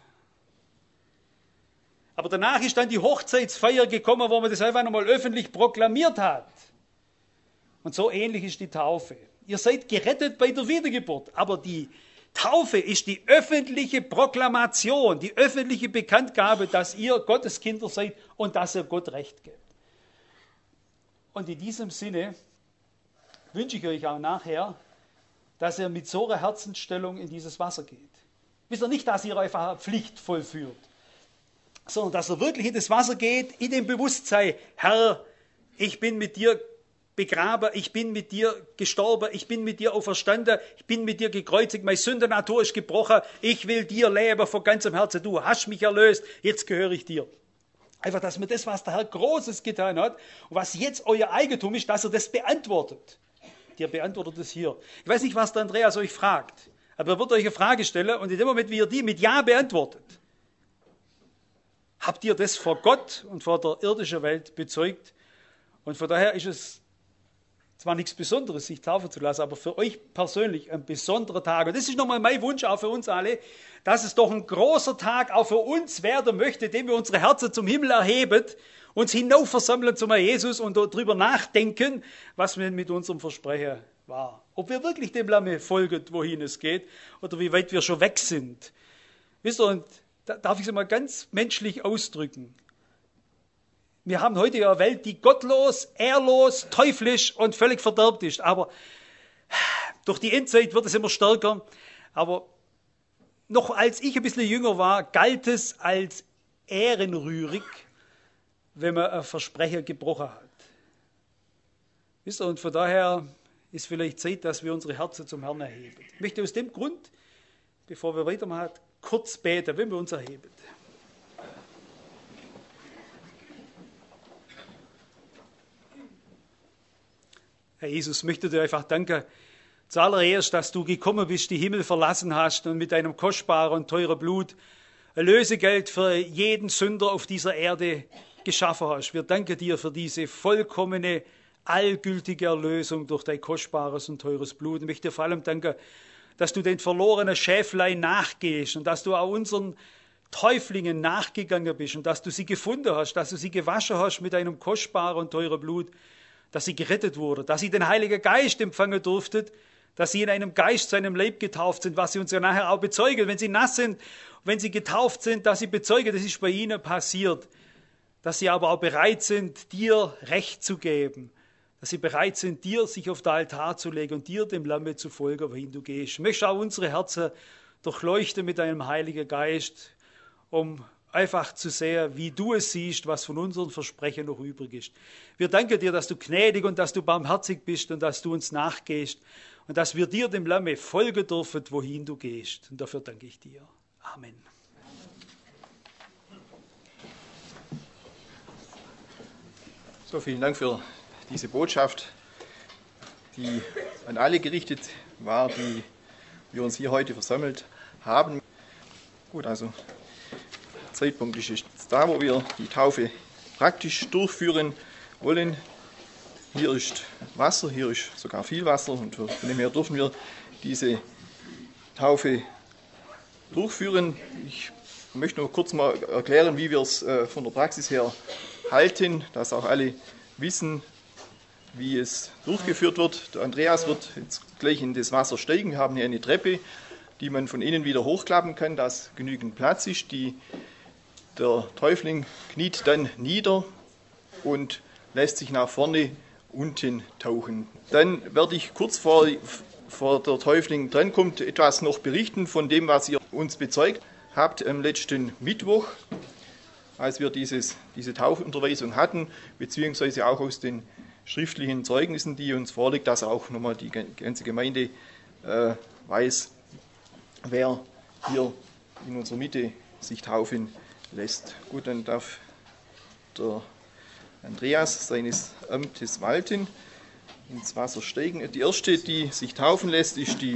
Aber danach ist dann die Hochzeitsfeier gekommen, wo man das einfach nochmal öffentlich proklamiert hat. Und so ähnlich ist die Taufe. Ihr seid gerettet bei der Wiedergeburt, aber die Taufe ist die öffentliche Proklamation, die öffentliche Bekanntgabe, dass ihr Gottes Kinder seid und dass ihr Gott Recht gibt. Und in diesem Sinne wünsche ich euch auch nachher, dass ihr mit so einer Herzensstellung in dieses Wasser geht. Wisst ihr nicht, dass ihr einfach eine Pflicht vollführt, sondern dass ihr wirklich in das Wasser geht, in dem Bewusstsein, Herr, ich bin mit dir begraben, ich bin mit dir gestorben, ich bin mit dir auferstanden, ich bin mit dir gekreuzigt, meine Sündennatur ist gebrochen, ich will dir leben von ganzem Herzen, du hast mich erlöst, jetzt gehöre ich dir. Einfach, dass mir das, was der Herr Großes getan hat und was jetzt euer Eigentum ist, dass er das beantwortet. Der beantwortet es hier. Ich weiß nicht, was der Andreas euch fragt, aber er wird euch eine Frage stellen und in dem Moment, wie ihr die mit Ja beantwortet, habt ihr das vor Gott und vor der irdischen Welt bezeugt. Und von daher ist es zwar nichts Besonderes, sich taufen zu lassen, aber für euch persönlich ein besonderer Tag. Und das ist nochmal mein Wunsch, auch für uns alle, dass es doch ein großer Tag auch für uns werden möchte, dem wir unsere Herzen zum Himmel erheben, uns hinauf versammeln zum Herrn Jesus und darüber nachdenken, was wir mit unserem Versprechen war. Ob wir wirklich dem Lamme folgen, wohin es geht, oder wie weit wir schon weg sind. Wisst ihr, und da darf ich es mal ganz menschlich ausdrücken. Wir haben heute eine Welt, die gottlos, ehrlos, teuflisch und völlig verderbt ist. Aber durch die Endzeit wird es immer stärker. Aber noch als ich ein bisschen jünger war, galt es als ehrenrührig, wenn man ein Versprechen gebrochen hat. Wisst ihr, und von daher ist vielleicht Zeit, dass wir unsere Herzen zum Herrn erheben. Ich möchte aus dem Grund, bevor wir weitermachen, kurz beten, wenn wir uns erheben. Herr Jesus, ich möchte dir einfach danken, zuallererst, dass du gekommen bist, die Himmel verlassen hast und mit deinem kostbaren und teuren Blut ein Lösegeld für jeden Sünder auf dieser Erde geschaffen hast. Wir danken dir für diese vollkommene, allgültige Erlösung durch dein kostbares und teures Blut. Ich möchte dir vor allem danken, dass du den verlorenen Schäflein nachgehst und dass du auch unseren Täuflingen nachgegangen bist und dass du sie gefunden hast, dass du sie gewaschen hast mit deinem kostbaren und teuren Blut. dass ihr gerettet wurdet, dass ihr den Heiligen Geist empfangen durftet, dass sie in einem Geist zu einem Leib getauft sind, was sie uns ja nachher auch bezeugen. Wenn sie nass sind, wenn sie getauft sind, dass sie bezeugen, das ist bei ihnen passiert. Dass sie aber auch bereit sind, dir Recht zu geben. Dass sie bereit sind, dir sich auf den Altar zu legen und dir dem Lamme zu folgen, wohin du gehst. Ich möchte auch unsere Herzen durchleuchten mit deinem Heiligen Geist, um einfach zu sehen, wie du es siehst, was von unseren Versprechen noch übrig ist. Wir danken dir, dass du gnädig und dass du barmherzig bist und dass du uns nachgehst und dass wir dir, dem Lamme, folgen dürfen, wohin du gehst. Und dafür danke ich dir. Amen. So, vielen Dank für diese Botschaft, die an alle gerichtet war, die wir uns hier heute versammelt haben. Gut, also Zeitpunkt ist jetzt da, wo wir die Taufe praktisch durchführen wollen. Hier ist Wasser, hier ist sogar viel Wasser und von dem her dürfen wir diese Taufe durchführen. Ich möchte noch kurz mal erklären, wie wir es von der Praxis her halten, dass auch alle wissen, wie es durchgeführt wird. Der Andreas wird jetzt gleich in das Wasser steigen. Wir haben hier eine Treppe, die man von innen wieder hochklappen kann, dass genügend Platz ist. Die, der Täufling kniet dann nieder und lässt sich nach vorne unten tauchen. Dann werde ich kurz vor, vor der Täufling drankommt, etwas noch berichten von dem, was ihr uns bezeugt habt am letzten Mittwoch, als wir dieses, diese Taufunterweisung hatten, beziehungsweise auch aus den schriftlichen Zeugnissen, die uns vorliegt, dass auch nochmal die ganze Gemeinde äh, weiß, wer hier in unserer Mitte sich taufen lässt. Gut, dann darf der Andreas seines Amtes walten, ins Wasser steigen. Die erste, die sich taufen lässt, ist die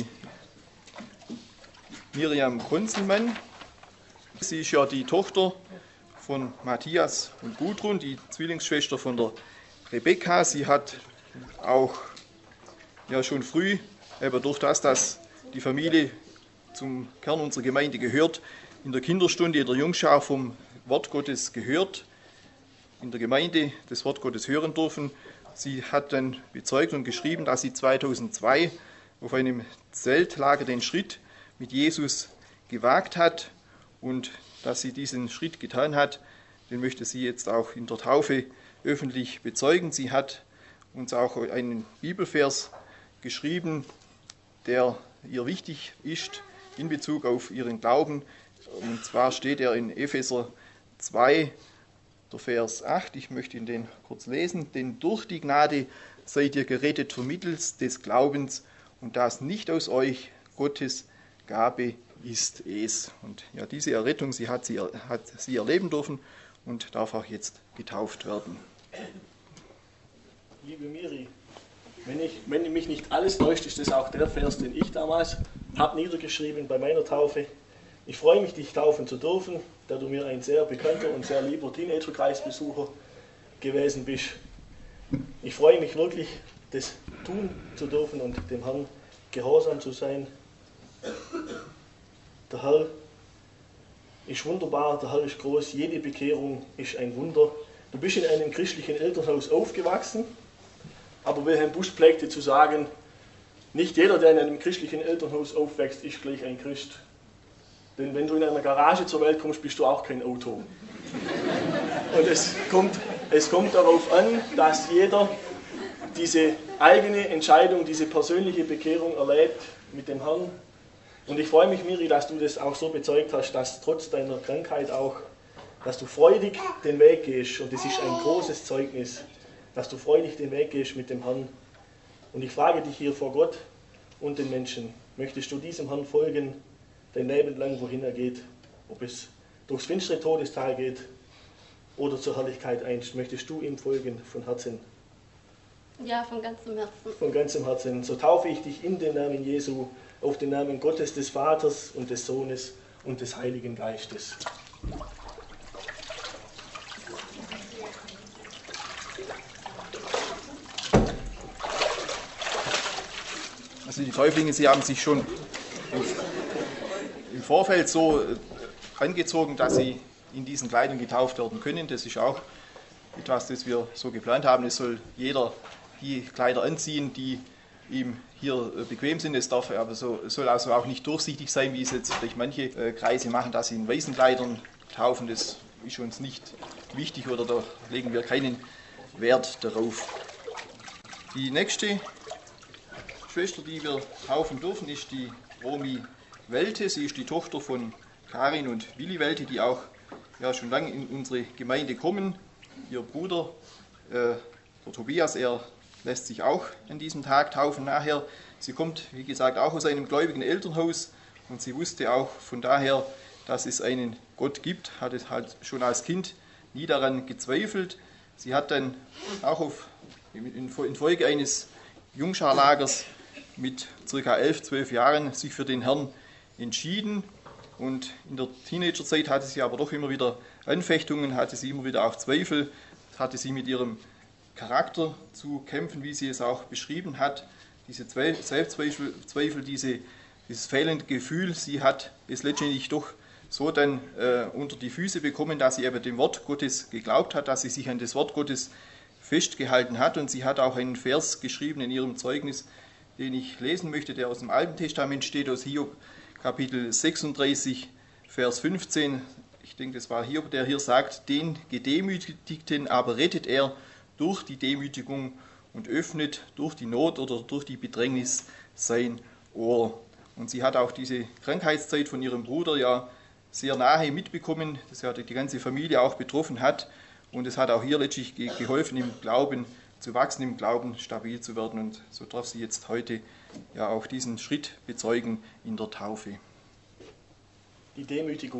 Miriam Konzelmann. Sie ist ja die Tochter von Matthias und Gudrun, die Zwillingsschwester von der Rebekka. Sie hat auch ja, schon früh, eben durch das, dass die Familie zum Kern unserer Gemeinde gehört, in der Kinderstunde der Jungschar vom Wort Gottes gehört, in der Gemeinde das Wort Gottes hören dürfen. Sie hat dann bezeugt und geschrieben, dass sie zweitausendzwei auf einem Zeltlager den Schritt mit Jesus gewagt hat und dass sie diesen Schritt getan hat, den möchte sie jetzt auch in der Taufe öffentlich bezeugen. Sie hat uns auch einen Bibelvers geschrieben, der ihr wichtig ist in Bezug auf ihren Glauben. Und zwar steht er in Epheser zwei, der Vers acht. Ich möchte ihn den kurz lesen. Denn durch die Gnade seid ihr gerettet vermittels des Glaubens und das nicht aus euch, Gottes Gabe ist es. Und ja, diese Errettung, sie hat sie, hat sie erleben dürfen und darf auch jetzt getauft werden. Liebe Miri, wenn, ich, wenn mich nicht alles täuscht, ist das auch der Vers, den ich damals habe niedergeschrieben bei meiner Taufe. Ich freue mich, dich taufen zu dürfen, da du mir ein sehr bekannter und sehr lieber Teenager-Kreisbesucher gewesen bist. Ich freue mich wirklich, das tun zu dürfen und dem Herrn gehorsam zu sein. Der Herr ist wunderbar, der Herr ist groß, jede Bekehrung ist ein Wunder. Du bist in einem christlichen Elternhaus aufgewachsen, aber Wilhelm Busch pflegte zu sagen, nicht jeder, der in einem christlichen Elternhaus aufwächst, ist gleich ein Christ. Denn wenn du in einer Garage zur Welt kommst, bist du auch kein Auto. Und es kommt, es kommt darauf an, dass jeder diese eigene Entscheidung, diese persönliche Bekehrung erlebt mit dem Herrn. Und ich freue mich, Miri, dass du das auch so bezeugt hast, dass trotz deiner Krankheit auch, dass du freudig den Weg gehst. Und das ist ein großes Zeugnis, dass du freudig den Weg gehst mit dem Herrn. Und ich frage dich hier vor Gott und den Menschen, möchtest du diesem Herrn folgen, dein Leben lang, wohin er geht? Ob es durchs finstere Todestal geht oder zur Herrlichkeit einst, möchtest du ihm folgen von Herzen? Ja, von ganzem Herzen. Von ganzem Herzen. So taufe ich dich in den Namen Jesu, auf den Namen Gottes, des Vaters und des Sohnes und des Heiligen Geistes. Also die Täuflinge, sie haben sich schon im, im Vorfeld so angezogen, dass sie in diesen Kleidern getauft werden können. Das ist auch etwas, das wir so geplant haben. Es soll jeder die Kleider anziehen, die ihm hier bequem sind. Es darf aber so, soll also auch nicht durchsichtig sein, wie es jetzt vielleicht manche äh, Kreise machen, dass sie in weißen Kleidern taufen. Das ist uns nicht wichtig oder da legen wir keinen Wert darauf. Die nächste Schwester, die wir taufen dürfen, ist die Romy Welte. Sie ist die Tochter von Karin und Willi Welte, die auch ja, schon lange in unsere Gemeinde kommen. Ihr Bruder, äh, der Tobias, er lässt sich auch an diesem Tag taufen nachher. Sie kommt, wie gesagt, auch aus einem gläubigen Elternhaus und sie wusste auch von daher, dass es einen Gott gibt, hat es halt schon als Kind nie daran gezweifelt. Sie hat dann auch auf, in Folge eines Jungscharlagers mit ca. elf, zwölf Jahren sich für den Herrn entschieden. Und in der Teenagerzeit hatte sie aber doch immer wieder Anfechtungen, hatte sie immer wieder auch Zweifel, hatte sie mit ihrem Charakter zu kämpfen, wie sie es auch beschrieben hat. Diese Selbstzweifel, Zweifel, diese, dieses fehlende Gefühl, sie hat es letztendlich doch so dann äh, unter die Füße bekommen, dass sie eben dem Wort Gottes geglaubt hat, dass sie sich an das Wort Gottes festgehalten hat. Und sie hat auch einen Vers geschrieben in ihrem Zeugnis, den ich lesen möchte, der aus dem Alten Testament steht, aus Hiob Kapitel sechsunddreißig, Vers fünfzehn. Ich denke, das war Hiob, der hier sagt, den Gedemütigten aber rettet er durch die Demütigung und öffnet durch die Not oder durch die Bedrängnis sein Ohr. Und sie hat auch diese Krankheitszeit von ihrem Bruder ja sehr nahe mitbekommen, das ja die ganze Familie auch betroffen hat. Und es hat auch hier letztlich geholfen, im Glauben zu wachsen, im Glauben stabil zu werden. Und so darf sie jetzt heute ja auch diesen Schritt bezeugen in der Taufe. Die Demütigung.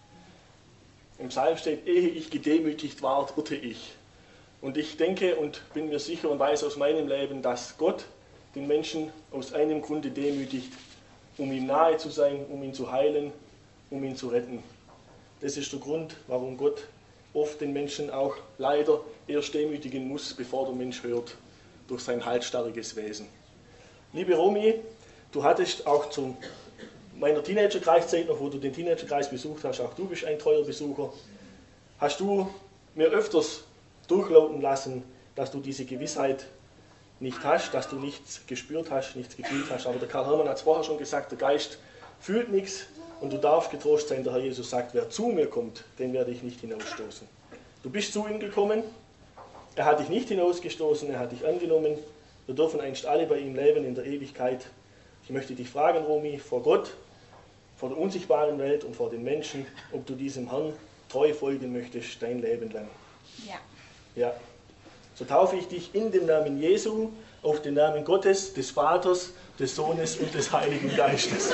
Im Psalm steht, ehe ich gedemütigt war, irrte ich. Und ich denke und bin mir sicher und weiß aus meinem Leben, dass Gott den Menschen aus einem Grunde demütigt, um ihm nahe zu sein, um ihn zu heilen, um ihn zu retten. Das ist der Grund, warum Gott oft den Menschen auch leider erst demütigen muss, bevor der Mensch hört, durch sein halsstarriges Wesen. Liebe Romy, du hattest auch zu meiner Teenagerkreiszeit noch, wo du den Teenagerkreis besucht hast, auch du bist ein treuer Besucher, hast du mir öfters durchlauten lassen, dass du diese Gewissheit nicht hast, dass du nichts gespürt hast, nichts gefühlt hast. Aber der Karl Hermann hat es vorher schon gesagt, der Geist fühlt nichts und du darfst getrost sein. Der Herr Jesus sagt, wer zu mir kommt, den werde ich nicht hinausstoßen. Du bist zu ihm gekommen, er hat dich nicht hinausgestoßen, er hat dich angenommen. Wir dürfen einst alle bei ihm leben in der Ewigkeit. Ich möchte dich fragen, Romy, vor Gott, vor der unsichtbaren Welt und vor den Menschen, ob du diesem Herrn treu folgen möchtest, dein Leben lang. Ja. Ja. So taufe ich dich in dem Namen Jesu, auf den Namen Gottes, des Vaters, des Sohnes und des Heiligen Geistes.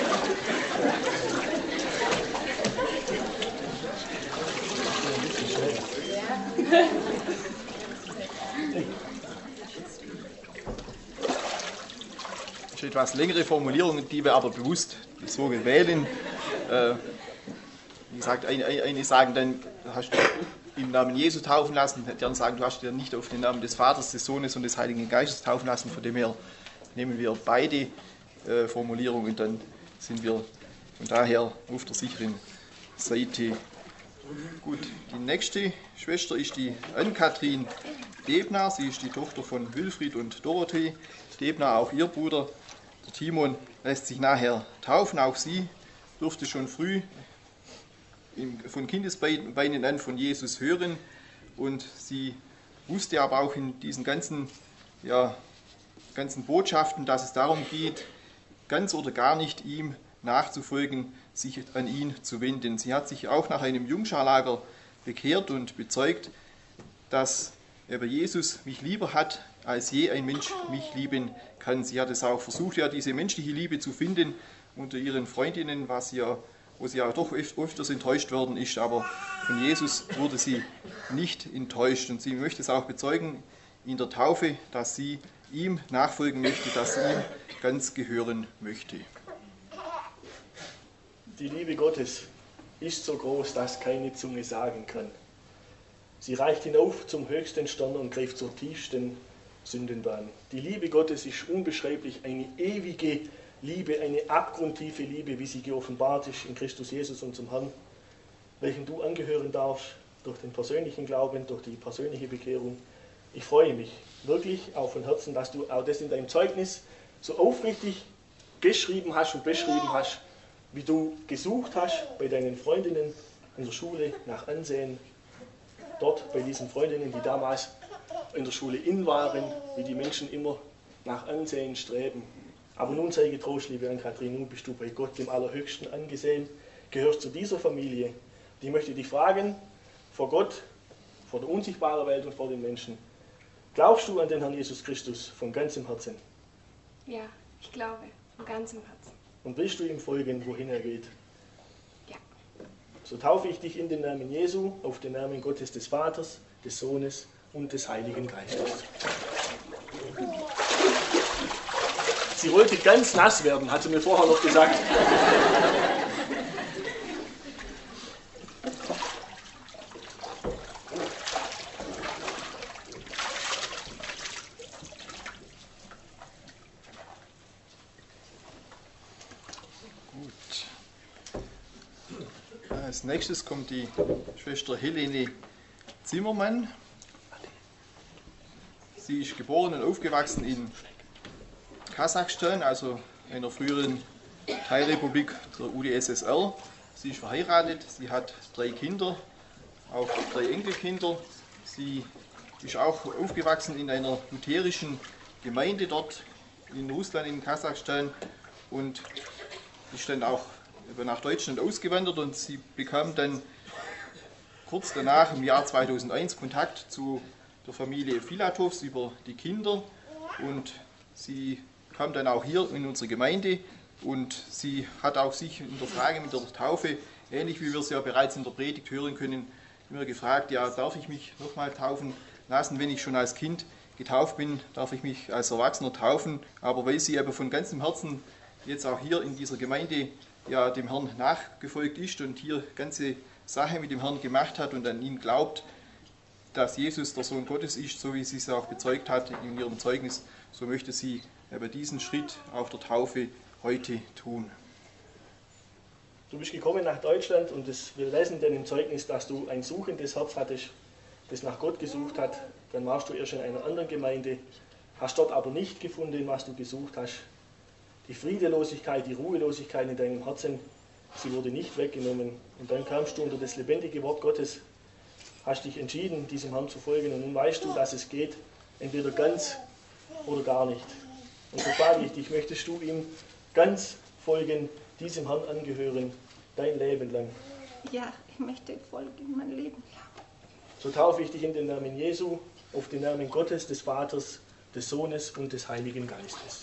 Das ist etwas längere Formulierung, die wir aber bewusst so wählen. Äh, wie gesagt, eine, eine sagen dann, hast du im Namen Jesu taufen lassen, die anderen sagen, du hast dir nicht auf den Namen des Vaters, des Sohnes und des Heiligen Geistes taufen lassen. Von dem her nehmen wir beide äh, Formulierungen, dann sind wir von daher auf der sicheren Seite. Gut, die nächste Schwester ist die Ann-Kathrin Debner. Sie ist die Tochter von Wilfried und Dorothee Debner. Auch ihr Bruder, der Timon, lässt sich nachher taufen. Auch sie durfte schon früh von Kindesbeinen an von Jesus hören. Und sie wusste aber auch in diesen ganzen, ja, ganzen Botschaften, dass es darum geht, ganz oder gar nicht ihm nachzufolgen, sich an ihn zu wenden. Sie hat sich auch nach einem Jungscharlager bekehrt und bezeugt, dass aber Jesus mich lieber hat, als je ein Mensch mich lieben kann. Sie hat es auch versucht, ja, diese menschliche Liebe zu finden unter ihren Freundinnen, was ja, wo sie ja doch öfters enttäuscht worden ist, aber von Jesus wurde sie nicht enttäuscht. Und sie möchte es auch bezeugen in der Taufe, dass sie ihm nachfolgen möchte, dass sie ihm ganz gehören möchte. Die Liebe Gottes ist so groß, dass keine Zunge sagen kann. Sie reicht hinauf zum höchsten Stern und greift zur tiefsten Sündenbahn. Die Liebe Gottes ist unbeschreiblich, eine ewige Liebe, eine abgrundtiefe Liebe, wie sie geoffenbart ist in Christus Jesus, unserem Herrn, welchen du angehören darfst, durch den persönlichen Glauben, durch die persönliche Bekehrung. ich freue mich wirklich auch von Herzen, dass du auch das in deinem Zeugnis so aufrichtig geschrieben hast und beschrieben hast, wie du gesucht hast bei deinen Freundinnen in der Schule nach Ansehen, dort bei diesen Freundinnen, die damals in der Schule in waren, wie die Menschen immer nach Ansehen streben. Aber nun sei getrost, liebe Ann-Kathrin, nun bist du bei Gott, dem Allerhöchsten, angesehen, gehörst zu dieser Familie. Und ich möchte dich fragen, vor Gott, vor der unsichtbaren Welt und vor den Menschen, glaubst du an den Herrn Jesus Christus von ganzem Herzen? Ja, ich glaube, von ganzem Herzen. Und willst du ihm folgen, wohin er geht? Ja. So taufe ich dich in den Namen Jesu, auf den Namen Gottes des Vaters, des Sohnes und des Heiligen Geistes. Sie wollte ganz nass werden, hat sie mir vorher noch gesagt. Als nächstes kommt die Schwester Helene Zimmermann. Sie ist geboren und aufgewachsen in Kasachstan, also einer früheren Teilrepublik der U d S S R. Sie ist verheiratet, sie hat drei Kinder, auch drei Enkelkinder. Sie ist auch aufgewachsen in einer lutherischen Gemeinde dort in Russland, in Kasachstan, und ist dann auch nach Deutschland ausgewandert, und sie bekam dann kurz danach im Jahr zweitausendeins Kontakt zu der Familie Filatows über die Kinder, und sie kam dann auch hier in unsere Gemeinde, und sie hat auch sich in der Frage mit der Taufe, ähnlich wie wir es ja bereits in der Predigt hören können, immer gefragt, ja, darf ich mich nochmal taufen lassen, wenn ich schon als Kind getauft bin, darf ich mich als Erwachsener taufen, aber weil sie eben von ganzem Herzen jetzt auch hier in dieser Gemeinde ja dem Herrn nachgefolgt ist und hier ganze Sache mit dem Herrn gemacht hat und an ihn glaubt, dass Jesus der Sohn Gottes ist, so wie sie es auch bezeugt hat in ihrem Zeugnis, so möchte sie eben diesen Schritt auf der Taufe heute tun. Du bist gekommen nach Deutschland, und das, wir lesen dann im Zeugnis, dass du ein suchendes Herz hattest, das nach Gott gesucht hat. Dann warst du erst in einer anderen Gemeinde, hast dort aber nicht gefunden, was du gesucht hast. Die Friedelosigkeit, die Ruhelosigkeit in deinem Herzen, sie wurde nicht weggenommen. Und dann kamst du unter das lebendige Wort Gottes, hast dich entschieden, diesem Herrn zu folgen, und nun weißt du, dass es geht, entweder ganz oder gar nicht. Und so frage ich dich, möchtest du ihm ganz folgen, diesem Herrn angehören, dein Leben lang? Ja, ich möchte folgen, mein Leben lang. So taufe ich dich in den Namen Jesu, auf den Namen Gottes, des Vaters, des Sohnes und des Heiligen Geistes.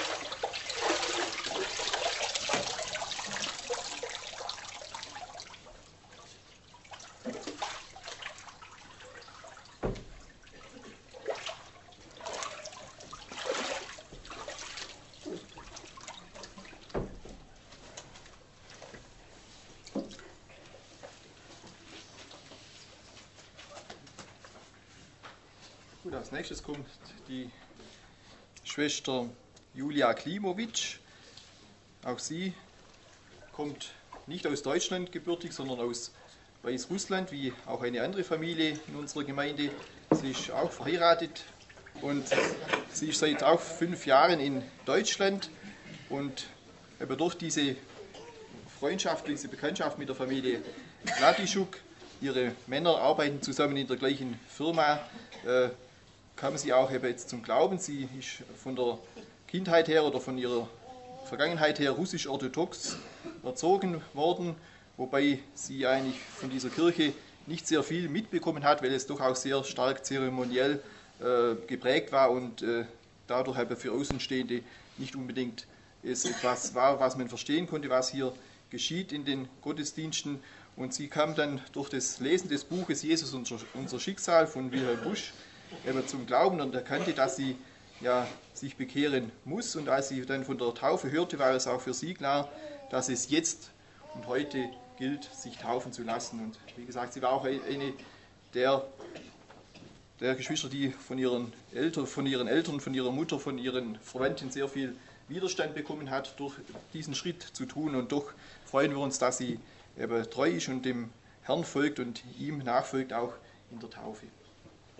Gut, als nächstes kommt die Schwester Julia Klimowitsch. Auch sie kommt nicht aus Deutschland gebürtig, sondern aus Weißrussland, wie auch eine andere Familie in unserer Gemeinde. Sie ist auch verheiratet und sie ist seit auch fünf Jahren in Deutschland, und eben durch diese Freundschaft, diese Bekanntschaft mit der Familie Latischuk, ihre Männer arbeiten zusammen in der gleichen Firma, äh, kam sie auch eben jetzt zum Glauben. Sie ist von der Kindheit her oder von ihrer Vergangenheit her russisch-orthodox erzogen worden, wobei sie eigentlich von dieser Kirche nicht sehr viel mitbekommen hat, weil es doch auch sehr stark zeremoniell äh, geprägt war und äh, dadurch eben für Außenstehende nicht unbedingt es etwas war, was man verstehen konnte, was hier geschieht in den Gottesdiensten. Und sie kam dann durch das Lesen des Buches Jesus, unser, unser Schicksal von Wilhelm Busch, eben zum Glauben und erkannte, dass sie ja, sich bekehren muss. Und als sie dann von der Taufe hörte, war es auch für sie klar, dass es jetzt und heute gilt, sich taufen zu lassen. Und wie gesagt, sie war auch eine der, der Geschwister, die von ihren, Eltern, von ihren Eltern, von ihrer Mutter, von ihren Verwandten sehr viel Widerstand bekommen hat, durch diesen Schritt zu tun. Und doch freuen wir uns, dass sie eben treu ist und dem Herrn folgt und ihm nachfolgt, auch in der Taufe. Ja,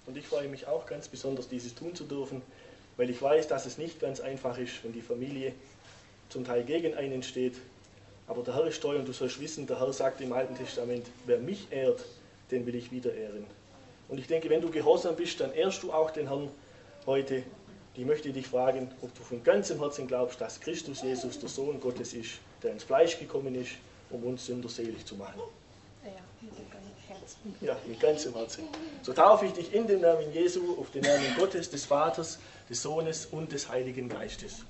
Und ich freue mich auch ganz besonders, dieses tun zu dürfen, weil ich weiß, dass es nicht ganz einfach ist, wenn die Familie zum Teil gegen einen steht. Aber der Herr ist treu und du sollst wissen, der Herr sagt im Alten Testament, wer mich ehrt, den will ich wieder ehren. Und ich denke, wenn du gehorsam bist, dann ehrst du auch den Herrn heute. Ich möchte dich fragen, ob du von ganzem Herzen glaubst, dass Christus Jesus der Sohn Gottes ist, der ins Fleisch gekommen ist, um uns Sünder selig zu machen. Ja, mit dem ganzen Herzen. Ja, mit ganzem Herzen. So taufe ich dich in den Namen Jesu, auf den Namen Gottes, des Vaters, des Sohnes und des Heiligen Geistes.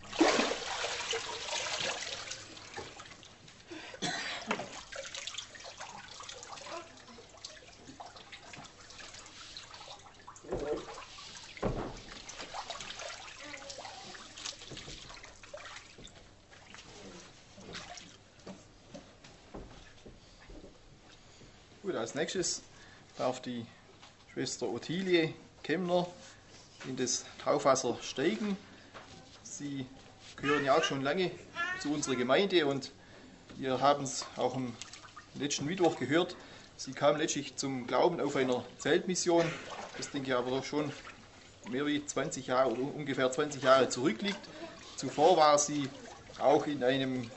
Gut, als nächstes darf die Schwester Ottilie Kemmner in das Taufwasser steigen. Sie gehören ja auch schon lange zu unserer Gemeinde und wir haben es auch am letzten Mittwoch gehört. Sie kam letztlich zum Glauben auf einer Zeltmission, das denke ich aber doch schon mehr wie zwanzig Jahre oder ungefähr zwanzig Jahre zurückliegt. Zuvor war sie auch in einem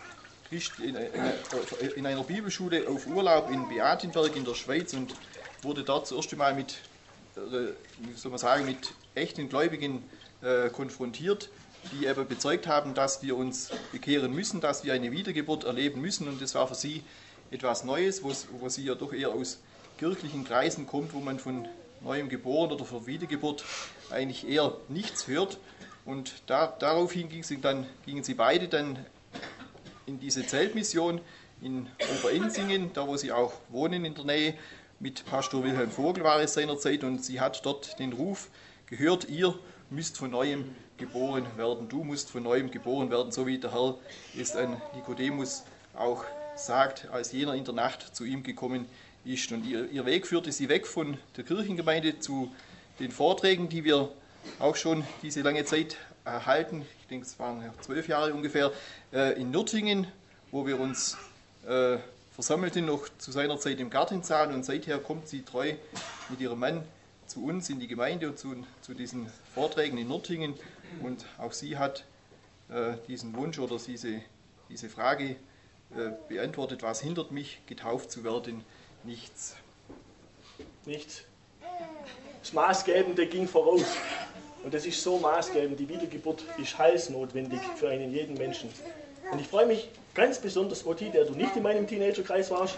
in einer Bibelschule auf Urlaub in Beatenberg in der Schweiz und wurde dort zuerst einmal mit, wie soll man sagen, mit echten Gläubigen äh, konfrontiert, die eben bezeugt haben, dass wir uns bekehren müssen, dass wir eine Wiedergeburt erleben müssen. Und das war für sie etwas Neues, wo, wo sie ja doch eher aus kirchlichen Kreisen kommt, wo man von neuem geboren oder von Wiedergeburt eigentlich eher nichts hört. Und da, daraufhin ging sie dann, gingen sie beide dann in diese Zeltmission in Oberensingen, da wo sie auch wohnen in der Nähe. Mit Pastor Wilhelm Vogel war es seinerzeit und sie hat dort den Ruf gehört, ihr müsst von Neuem geboren werden, du musst von Neuem geboren werden, so wie der Herr es an Nikodemus auch sagt, als jener in der Nacht zu ihm gekommen ist. Und ihr, ihr Weg führte sie weg von der Kirchengemeinde zu den Vorträgen, die wir auch schon diese lange Zeit erhalten. Ich denke, es waren ja zwölf Jahre ungefähr, äh, in Nürtingen, wo wir uns äh, versammelten, noch zu seiner Zeit im Gartensaal. Und seither kommt sie treu mit ihrem Mann zu uns in die Gemeinde und zu, zu diesen Vorträgen in Nürtingen. Und auch sie hat äh, diesen Wunsch oder diese, diese Frage äh, beantwortet, was hindert mich, getauft zu werden? Nichts. Nichts. Das Maßgebende ging voraus. Und das ist so maßgebend, die Wiedergeburt ist heilsnotwendig für einen jeden Menschen. Und ich freue mich ganz besonders, Otti, der du nicht in meinem Teenagerkreis warst,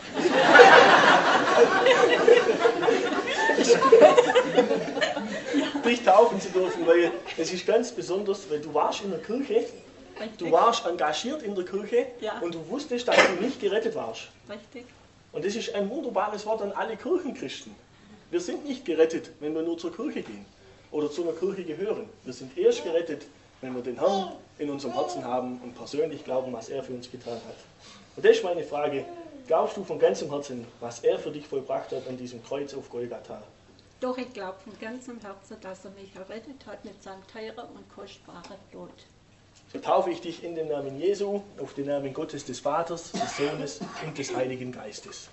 dich taufen zu dürfen, weil es ist ganz besonders, weil du warst in der Kirche, du warst engagiert in der Kirche Ja. und du wusstest, dass du nicht gerettet warst. Richtig. Und das ist ein wunderbares Wort an alle Kirchenchristen. Wir sind nicht gerettet, wenn wir nur zur Kirche gehen oder zu einer Kirche gehören. Wir sind erst gerettet, wenn wir den Herrn in unserem Herzen haben und persönlich glauben, was er für uns getan hat. Und das ist meine Frage. Glaubst du von ganzem Herzen, was er für dich vollbracht hat an diesem Kreuz auf Golgatha? Doch, ich glaube von ganzem Herzen, dass er mich errettet hat mit seinem teuren und kostbaren Blut. So taufe ich dich in den Namen Jesu, auf den Namen Gottes des Vaters, des Sohnes und des Heiligen Geistes.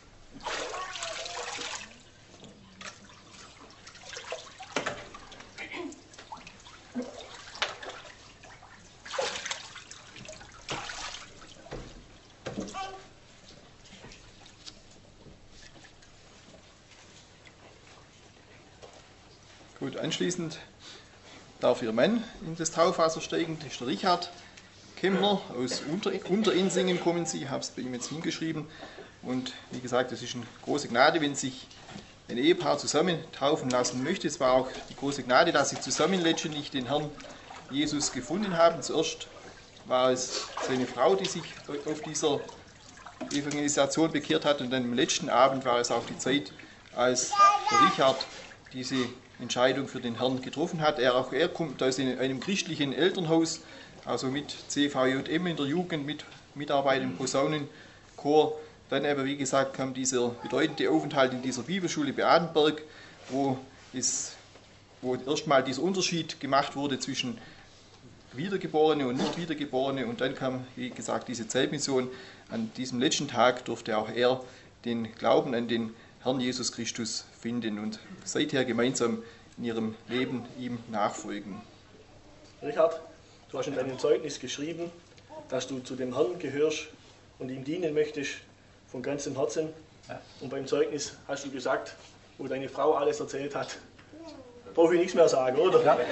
Gut, anschließend darf Ihr Mann in das Taufwasser steigen, das ist der Richard Kemmner, aus Unter Unterinsingen kommen Sie, ich habe es bei ihm jetzt hingeschrieben. Und wie gesagt, es ist eine große Gnade, wenn sich ein Ehepaar zusammen taufen lassen möchte. Es war auch die große Gnade, dass sie zusammen letztendlich den Herrn Jesus gefunden haben. Zuerst war es seine Frau, die sich auf dieser Evangelisation bekehrt hat, und dann am letzten Abend war es auch die Zeit, als der Richard diese Entscheidung für den Herrn getroffen hat. Er, auch er kommt aus einem christlichen Elternhaus, also mit C V J M in der Jugend, mit Mitarbeit im Posaunenchor. Dann aber, wie gesagt, kam dieser bedeutende Aufenthalt in dieser Bibelschule Beatenberg, wo, es, wo erstmal dieser Unterschied gemacht wurde zwischen Wiedergeborene und Nicht-Wiedergeborene. Und dann kam, wie gesagt, diese Zeltmission. An diesem letzten Tag durfte auch er den Glauben an den Herrn Jesus Christus finden und seither gemeinsam in ihrem Leben ihm nachfolgen. Richard, du hast in deinem Zeugnis geschrieben, dass du zu dem Herrn gehörst und ihm dienen möchtest von ganzem Herzen. Ja. Und beim Zeugnis hast du gesagt, wo deine Frau alles erzählt hat, brauche ich nichts mehr sagen, oder? Ja.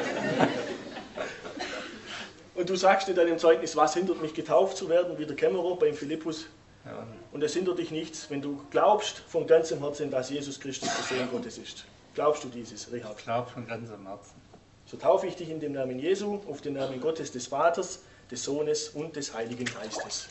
Und du sagst in deinem Zeugnis, was hindert mich getauft zu werden, wie der Kämmerer beim Philippus. Ja. Und es hindert dich nichts, wenn du glaubst von ganzem Herzen, dass Jesus Christus der Sohn Gottes ist. Glaubst du dieses, Richard? Ich glaube von ganzem Herzen. So taufe ich dich in dem Namen Jesu, auf den Namen Gottes des Vaters, des Sohnes und des Heiligen Geistes.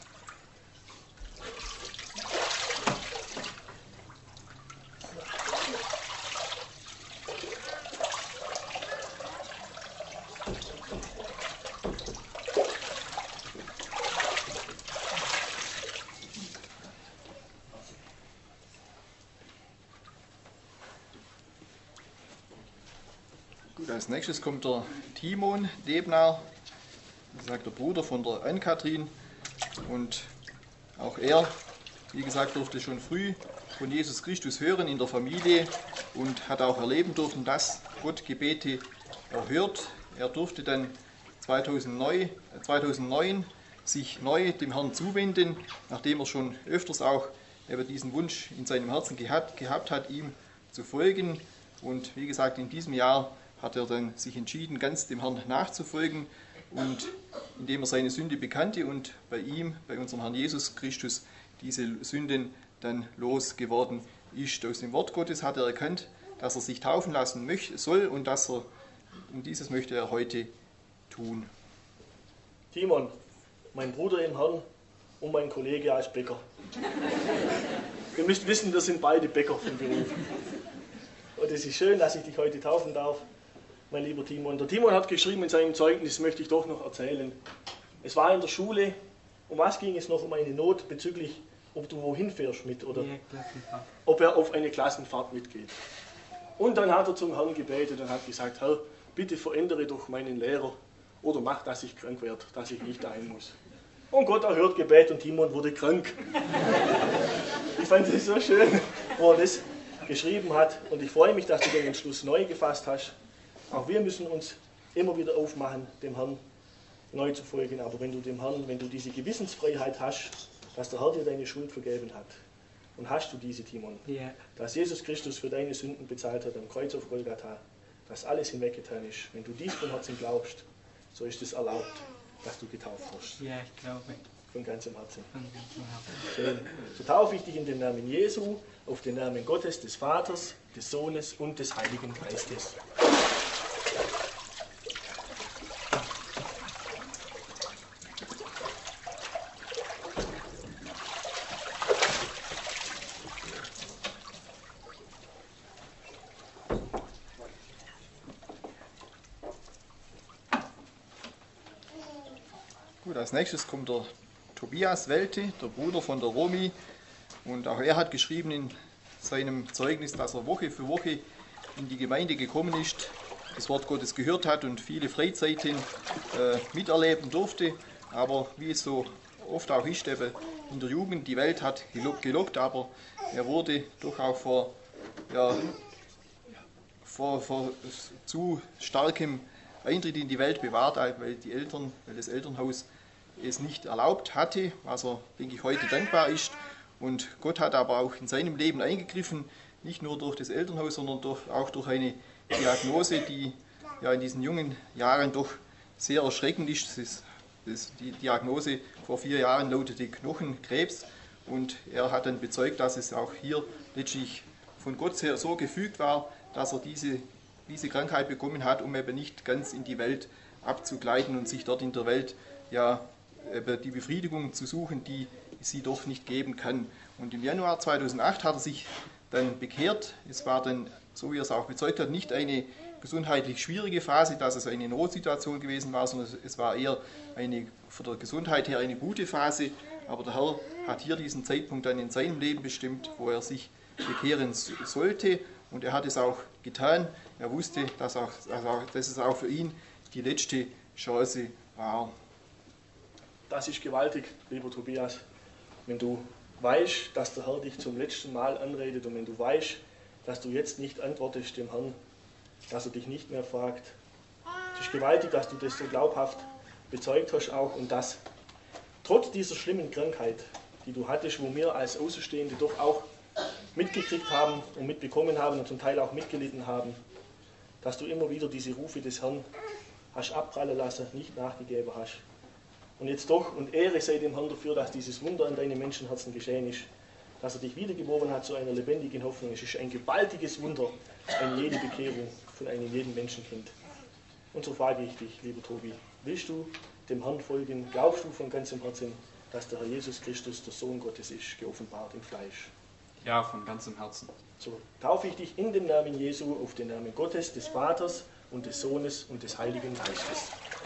Gut, als nächstes kommt der Timon Debner, wie gesagt der Bruder von der Ann-Kathrin, und auch er, wie gesagt, durfte schon früh von Jesus Christus hören in der Familie und hat auch erleben dürfen, dass Gott Gebete erhört. Er durfte dann zweitausendneun, zweitausendneun sich neu dem Herrn zuwenden, nachdem er schon öfters auch eben diesen Wunsch in seinem Herzen gehabt, gehabt hat, ihm zu folgen. Und wie gesagt, in diesem Jahr hat er dann sich entschieden, ganz dem Herrn nachzufolgen, und indem er seine Sünde bekannte und bei ihm, bei unserem Herrn Jesus Christus, diese Sünden dann losgeworden ist. Aus dem Wort Gottes hat er erkannt, dass er sich taufen lassen möchte, soll, und dass er, und dieses möchte er heute tun. Timon, mein Bruder im Herrn und mein Kollege als Bäcker. Ihr müsst wissen, wir sind beide Bäcker vom Beruf. Und es ist schön, dass ich dich heute taufen darf, mein lieber Timon. Der Timon hat geschrieben in seinem Zeugnis, möchte ich doch noch erzählen. Es war in der Schule, um was ging es noch? Um eine Not bezüglich, ob du wohin fährst mit oder ob er auf eine Klassenfahrt mitgeht. Und dann hat er zum Herrn gebetet und hat gesagt, Herr, bitte verändere doch meinen Lehrer oder mach, dass ich krank werde, dass ich nicht dahin muss. Und Gott erhört Gebet und Timon wurde krank. Ich fand es so schön, wo er das geschrieben hat, und ich freue mich, dass du den Entschluss neu gefasst hast. Auch wir müssen uns immer wieder aufmachen, dem Herrn neu zu folgen, aber wenn du dem Herrn, wenn du diese Gewissensfreiheit hast, dass der Herr dir deine Schuld vergeben hat, und hast du diese, Timon, Ja. dass Jesus Christus für deine Sünden bezahlt hat am Kreuz auf Golgatha, dass alles hinweggetan ist, wenn du dies von Herzen glaubst, so ist es erlaubt, dass du getauft wirst. Ja, ich glaube. Von ganzem Herzen. Von ganzem Herzen. Schön. So taufe ich dich in den Namen Jesu, auf den Namen Gottes, des Vaters, des Sohnes und des Heiligen Geistes. Gut, als nächstes kommt der Tobias Welte, der Bruder von der Romi, und auch er hat geschrieben in seinem Zeugnis, dass er Woche für Woche in die Gemeinde gekommen ist, das Wort Gottes gehört hat und viele Freizeiten äh, miterleben durfte, aber wie es so oft auch ist, eben in der Jugend, die Welt hat gelockt, gelockt aber er wurde doch auch vor, ja, vor, vor zu starkem Eintritt in die Welt bewahrt, weil die Eltern, weil das Elternhaus es nicht erlaubt hatte, was er, denke ich, heute dankbar ist. Und Gott hat aber auch in seinem Leben eingegriffen, nicht nur durch das Elternhaus, sondern durch, auch durch eine Diagnose, die ja in diesen jungen Jahren doch sehr erschreckend ist. Das ist das, die Diagnose vor vier Jahren lautete Knochenkrebs, und er hat dann bezeugt, dass es auch hier letztlich von Gott her so gefügt war, dass er diese, diese Krankheit bekommen hat, um eben nicht ganz in die Welt abzugleiten und sich dort in der Welt ja eben die Befriedigung zu suchen, die sie doch nicht geben kann. Und im Januar zweitausendacht hat er sich dann bekehrt. Es war dann, so wie er es auch bezeugt hat, nicht eine gesundheitlich schwierige Phase, dass es eine Notsituation gewesen war, sondern es war eher eine von der Gesundheit her eine gute Phase. Aber der Herr hat hier diesen Zeitpunkt dann in seinem Leben bestimmt, wo er sich bekehren sollte, und er hat es auch getan. Er wusste, dass, auch, dass es auch für ihn die letzte Chance war. Das ist gewaltig, lieber Tobias, wenn du weißt, dass der Herr dich zum letzten Mal anredet, und wenn du weißt, dass du jetzt nicht antwortest dem Herrn, dass er dich nicht mehr fragt. Es ist gewaltig, dass du das so glaubhaft bezeugt hast auch und dass trotz dieser schlimmen Krankheit, die du hattest, wo wir als Außenstehende doch auch mitgekriegt haben und mitbekommen haben und zum Teil auch mitgelitten haben, dass du immer wieder diese Rufe des Herrn hast abprallen lassen, nicht nachgegeben hast. Und jetzt doch, und Ehre sei dem Herrn dafür, dass dieses Wunder an deinem Menschenherzen geschehen ist, dass er dich wiedergeboren hat zu einer lebendigen Hoffnung. Es ist ein gewaltiges Wunder, eine jede Bekehrung von einem jeden Menschenkind. Und so frage ich dich, lieber Tobi, willst du dem Herrn folgen? Glaubst du von ganzem Herzen, dass der Herr Jesus Christus der Sohn Gottes ist, geoffenbart im Fleisch? Ja, von ganzem Herzen. So taufe ich dich in den Namen Jesu auf den Namen Gottes, des Vaters und des Sohnes und des Heiligen Geistes.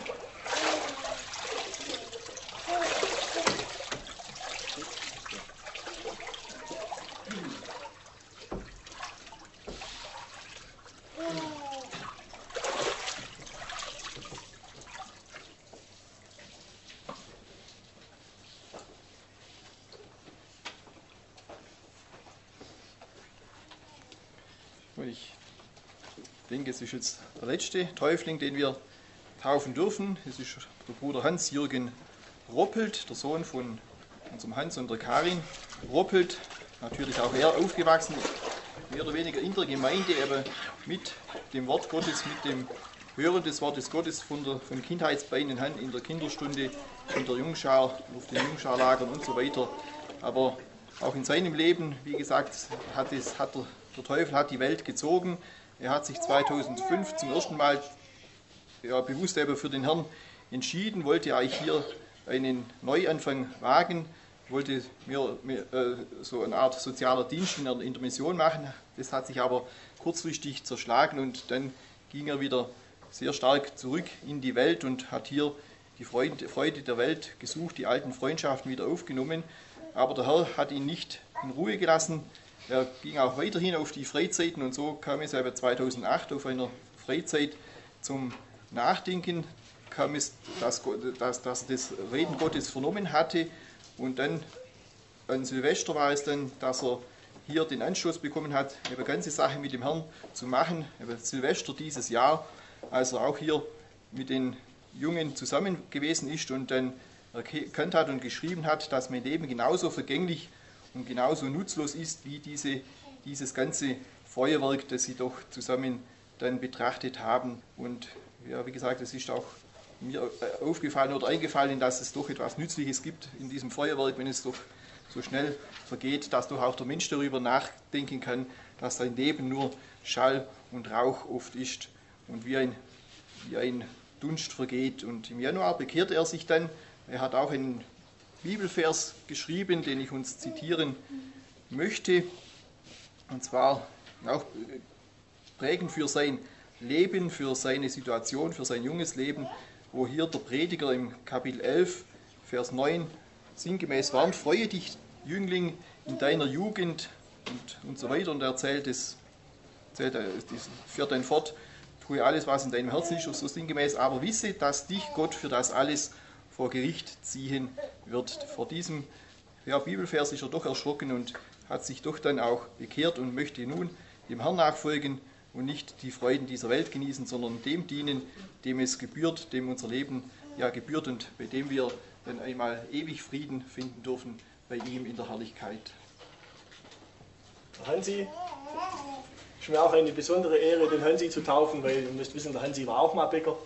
Ich denke, es ist jetzt der letzte Täufling, den wir taufen dürfen. Es ist der Bruder Hans-Jürgen Roppelt, der Sohn von unserem Hans und der Karin Roppelt. Natürlich auch er aufgewachsen, mehr oder weniger in der Gemeinde, aber mit dem Wort Gottes, mit dem Hören des Wortes Gottes von, der, von Kindheitsbeinen an, in der Kinderstunde, in der Jungschar, auf den Jungschaarlagern und so weiter. Aber auch in seinem Leben, wie gesagt, hat, es, hat der, der Teufel hat die Welt gezogen. Er hat sich zweitausendfünf zum ersten Mal ja, bewusst eben für den Herrn entschieden, wollte eigentlich hier einen Neuanfang wagen, wollte mir, mir äh, so eine Art sozialer Dienst in der, in der Mission machen. Das hat sich aber kurzfristig zerschlagen und dann ging er wieder sehr stark zurück in die Welt und hat hier die Freude, Freude der Welt gesucht, die alten Freundschaften wieder aufgenommen. Aber der Herr hat ihn nicht in Ruhe gelassen. Er ging auch weiterhin auf die Freizeiten und so kam es eben zweitausendacht auf einer Freizeit zum Nachdenken, kam es, dass, dass, dass er das Reden Gottes vernommen hatte und dann an Silvester war es dann, dass er hier den Anstoß bekommen hat, eine ganze Sache mit dem Herrn zu machen, eben Silvester dieses Jahr, als er auch hier mit den Jungen zusammen gewesen ist und dann erkannt hat und geschrieben hat, dass mein Leben genauso vergänglich und genauso nutzlos ist wie diese, dieses ganze Feuerwerk, das sie doch zusammen dann betrachtet haben. Und ja, wie gesagt, es ist auch mir aufgefallen oder eingefallen, dass es doch etwas Nützliches gibt in diesem Feuerwerk, wenn es doch so schnell vergeht, dass doch auch der Mensch darüber nachdenken kann, dass sein Leben nur Schall und Rauch oft ist und wie ein, wie ein Dunst vergeht. Und im Januar bekehrte er sich dann. Er hat auch einen Bibelvers geschrieben, den ich uns zitieren möchte, und zwar auch prägend für sein Leben, für seine Situation, für sein junges Leben, wo hier der Prediger im Kapitel elf, Vers neun sinngemäß warnt: Freue dich, Jüngling, in deiner Jugend und, und so weiter. Und er erzählt es, erzählt, führt dann fort: Tue alles, was in deinem Herzen ist, so sinngemäß, aber wisse, dass dich Gott für das alles vor Gericht ziehen wird. Vor diesem ja, Bibelvers ist er doch erschrocken und hat sich doch dann auch bekehrt und möchte nun dem Herrn nachfolgen und nicht die Freuden dieser Welt genießen, sondern dem dienen, dem es gebührt, dem unser Leben ja gebührt und bei dem wir dann einmal ewig Frieden finden dürfen bei ihm in der Herrlichkeit. Hansi, es ist mir auch eine besondere Ehre, den Hansi zu taufen, weil ihr müsst wissen, der Hansi war auch mal Bäcker.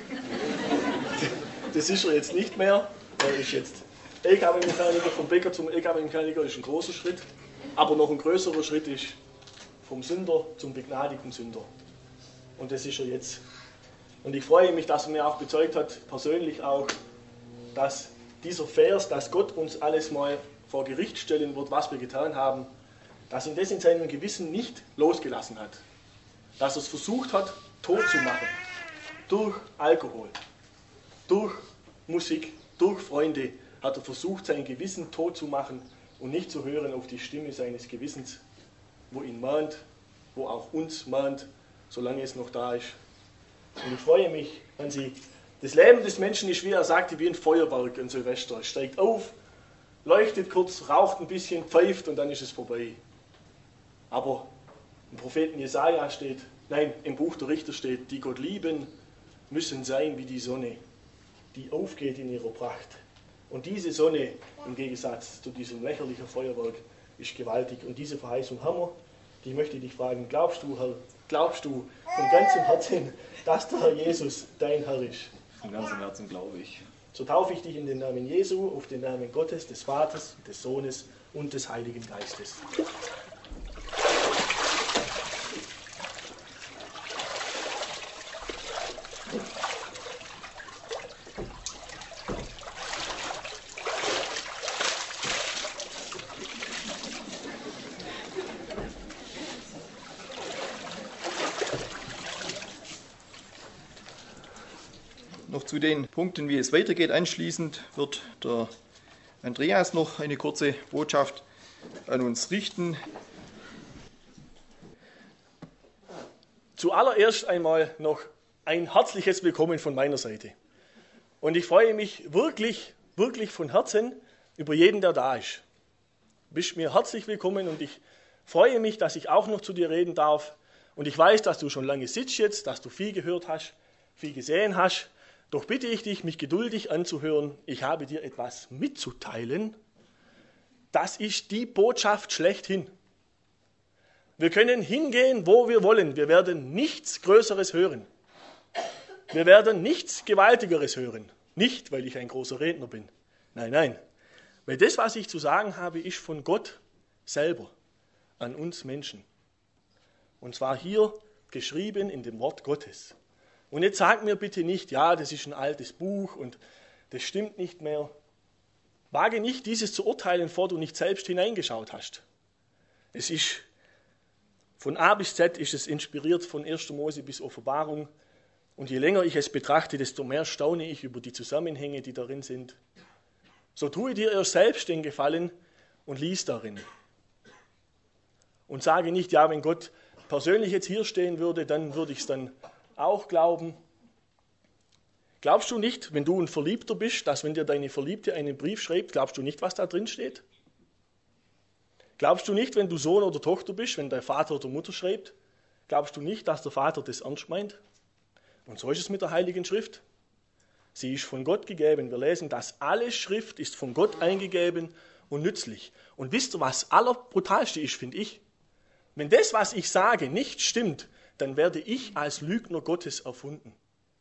Das ist er jetzt nicht mehr. Er ist jetzt L K W-Mechaniker. Vom Bäcker zum L K W-Mechaniker ist ein großer Schritt. Aber noch ein größerer Schritt ist vom Sünder zum begnadigten Sünder. Und das ist er jetzt. Und ich freue mich, dass er mir auch bezeugt hat, persönlich auch, dass dieser Vers, dass Gott uns alles mal vor Gericht stellen wird, was wir getan haben, dass ihn das in seinem Gewissen nicht losgelassen hat. Dass er es versucht hat, tot zu machen. Durch Alkohol. Durch Musik, durch Freunde hat er versucht, sein Gewissen tot zu machen und nicht zu hören auf die Stimme seines Gewissens, wo ihn mahnt, wo auch uns mahnt, solange es noch da ist. Und ich freue mich, wenn Sie, das Leben des Menschen ist, wie er sagte, wie ein Feuerwerk an Silvester. Es steigt auf, leuchtet kurz, raucht ein bisschen, pfeift und dann ist es vorbei. Aber im Propheten Jesaja steht, Nein, im Buch der Richter steht, die Gott lieben, müssen sein wie die Sonne, die aufgeht in ihrer Pracht. Und diese Sonne, im Gegensatz zu diesem lächerlichen Feuerwerk, ist gewaltig. Und diese Verheißung haben wir. Die möchte ich dich fragen, glaubst du, Herr, glaubst du von ganzem Herzen, dass der Herr Jesus dein Herr ist? Von ganzem Herzen glaube ich. So taufe ich dich in den Namen Jesu, auf den Namen Gottes, des Vaters, des Sohnes und des Heiligen Geistes. Noch zu den Punkten, wie es weitergeht. Anschließend wird der Andreas noch eine kurze Botschaft an uns richten. Zuallererst einmal noch ein herzliches Willkommen von meiner Seite. Und ich freue mich wirklich, wirklich von Herzen über jeden, der da ist. Du bist mir herzlich willkommen und ich freue mich, dass ich auch noch zu dir reden darf. Und ich weiß, dass du schon lange sitzt jetzt, dass du viel gehört hast, viel gesehen hast. Doch bitte ich dich, mich geduldig anzuhören. Ich habe dir etwas mitzuteilen. Das ist die Botschaft schlechthin. Wir können hingehen, wo wir wollen. Wir werden nichts Größeres hören. Wir werden nichts Gewaltigeres hören. Nicht, weil ich ein großer Redner bin. Nein, nein. Weil das, was ich zu sagen habe, ist von Gott selber an uns Menschen. Und zwar hier geschrieben in dem Wort Gottes. Und jetzt sag mir bitte nicht, ja, das ist ein altes Buch und das stimmt nicht mehr. Wage nicht, dieses zu urteilen, bevor du nicht selbst hineingeschaut hast. Es ist, von A bis Z ist es inspiriert von erster Mose bis Offenbarung. Und je länger ich es betrachte, desto mehr staune ich über die Zusammenhänge, die darin sind. So tue dir erst selbst den Gefallen und lies darin. Und sage nicht, ja, wenn Gott persönlich jetzt hier stehen würde, dann würde ich es dann auch glauben. Glaubst du nicht, wenn du ein Verliebter bist, dass wenn dir deine Verliebte einen Brief schreibt, glaubst du nicht, was da drin steht? Glaubst du nicht, wenn du Sohn oder Tochter bist, wenn dein Vater oder Mutter schreibt, glaubst du nicht, dass der Vater das ernst meint? Und so ist es mit der Heiligen Schrift. Sie ist von Gott gegeben. Wir lesen, dass alle Schrift ist von Gott eingegeben und nützlich. Und wisst ihr, was allerbrutalste ist, finde ich? Wenn das, was ich sage, nicht stimmt, dann werde ich als Lügner Gottes erfunden.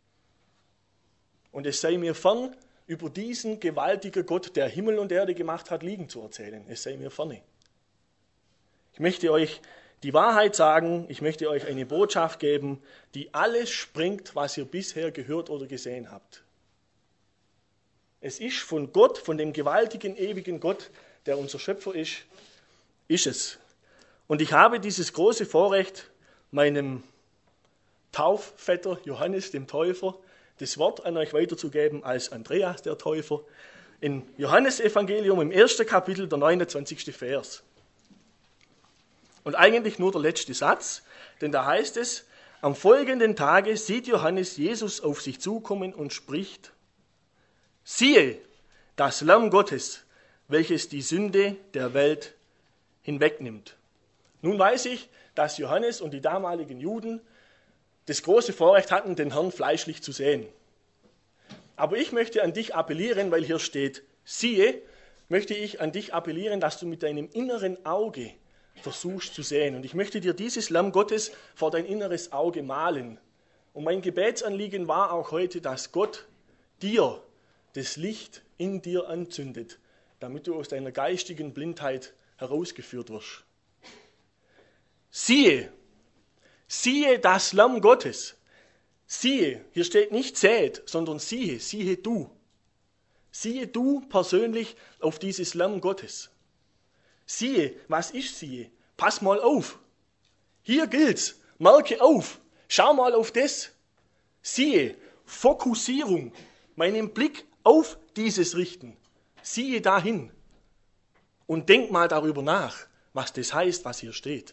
Und es sei mir fern, über diesen gewaltigen Gott, der Himmel und Erde gemacht hat, Liegen zu erzählen. Es sei mir ferne. Ich möchte euch die Wahrheit sagen, ich möchte euch eine Botschaft geben, die alles sprengt, was ihr bisher gehört oder gesehen habt. Es ist von Gott, von dem gewaltigen, ewigen Gott, der unser Schöpfer ist, ist es. Und ich habe dieses große Vorrecht, meinem Taufvetter Johannes, dem Täufer, das Wort an euch weiterzugeben als Andreas, der Täufer, im Johannesevangelium im ersten Kapitel, der neunundzwanzigste Vers. Und eigentlich nur der letzte Satz, denn da heißt es, am folgenden Tage sieht Johannes Jesus auf sich zukommen und spricht, siehe, das Lamm Gottes, welches die Sünde der Welt hinwegnimmt. Nun weiß ich, dass Johannes und die damaligen Juden das große Vorrecht hatten, den Herrn fleischlich zu sehen. Aber ich möchte an dich appellieren, weil hier steht, siehe, möchte ich an dich appellieren, dass du mit deinem inneren Auge versuchst zu sehen. Und ich möchte dir dieses Lamm Gottes vor dein inneres Auge malen. Und mein Gebetsanliegen war auch heute, dass Gott dir das Licht in dir anzündet, damit du aus deiner geistigen Blindheit herausgeführt wirst. Siehe, siehe das Lamm Gottes. Siehe, hier steht nicht seht, sondern siehe, siehe du. Siehe du persönlich auf dieses Lamm Gottes. Siehe, was ist siehe? Pass mal auf. Hier gilt's. Merke auf. Schau mal auf das. Siehe, Fokussierung. Meinen Blick auf dieses richten. Siehe dahin. Und denk mal darüber nach, was das heißt, was hier steht.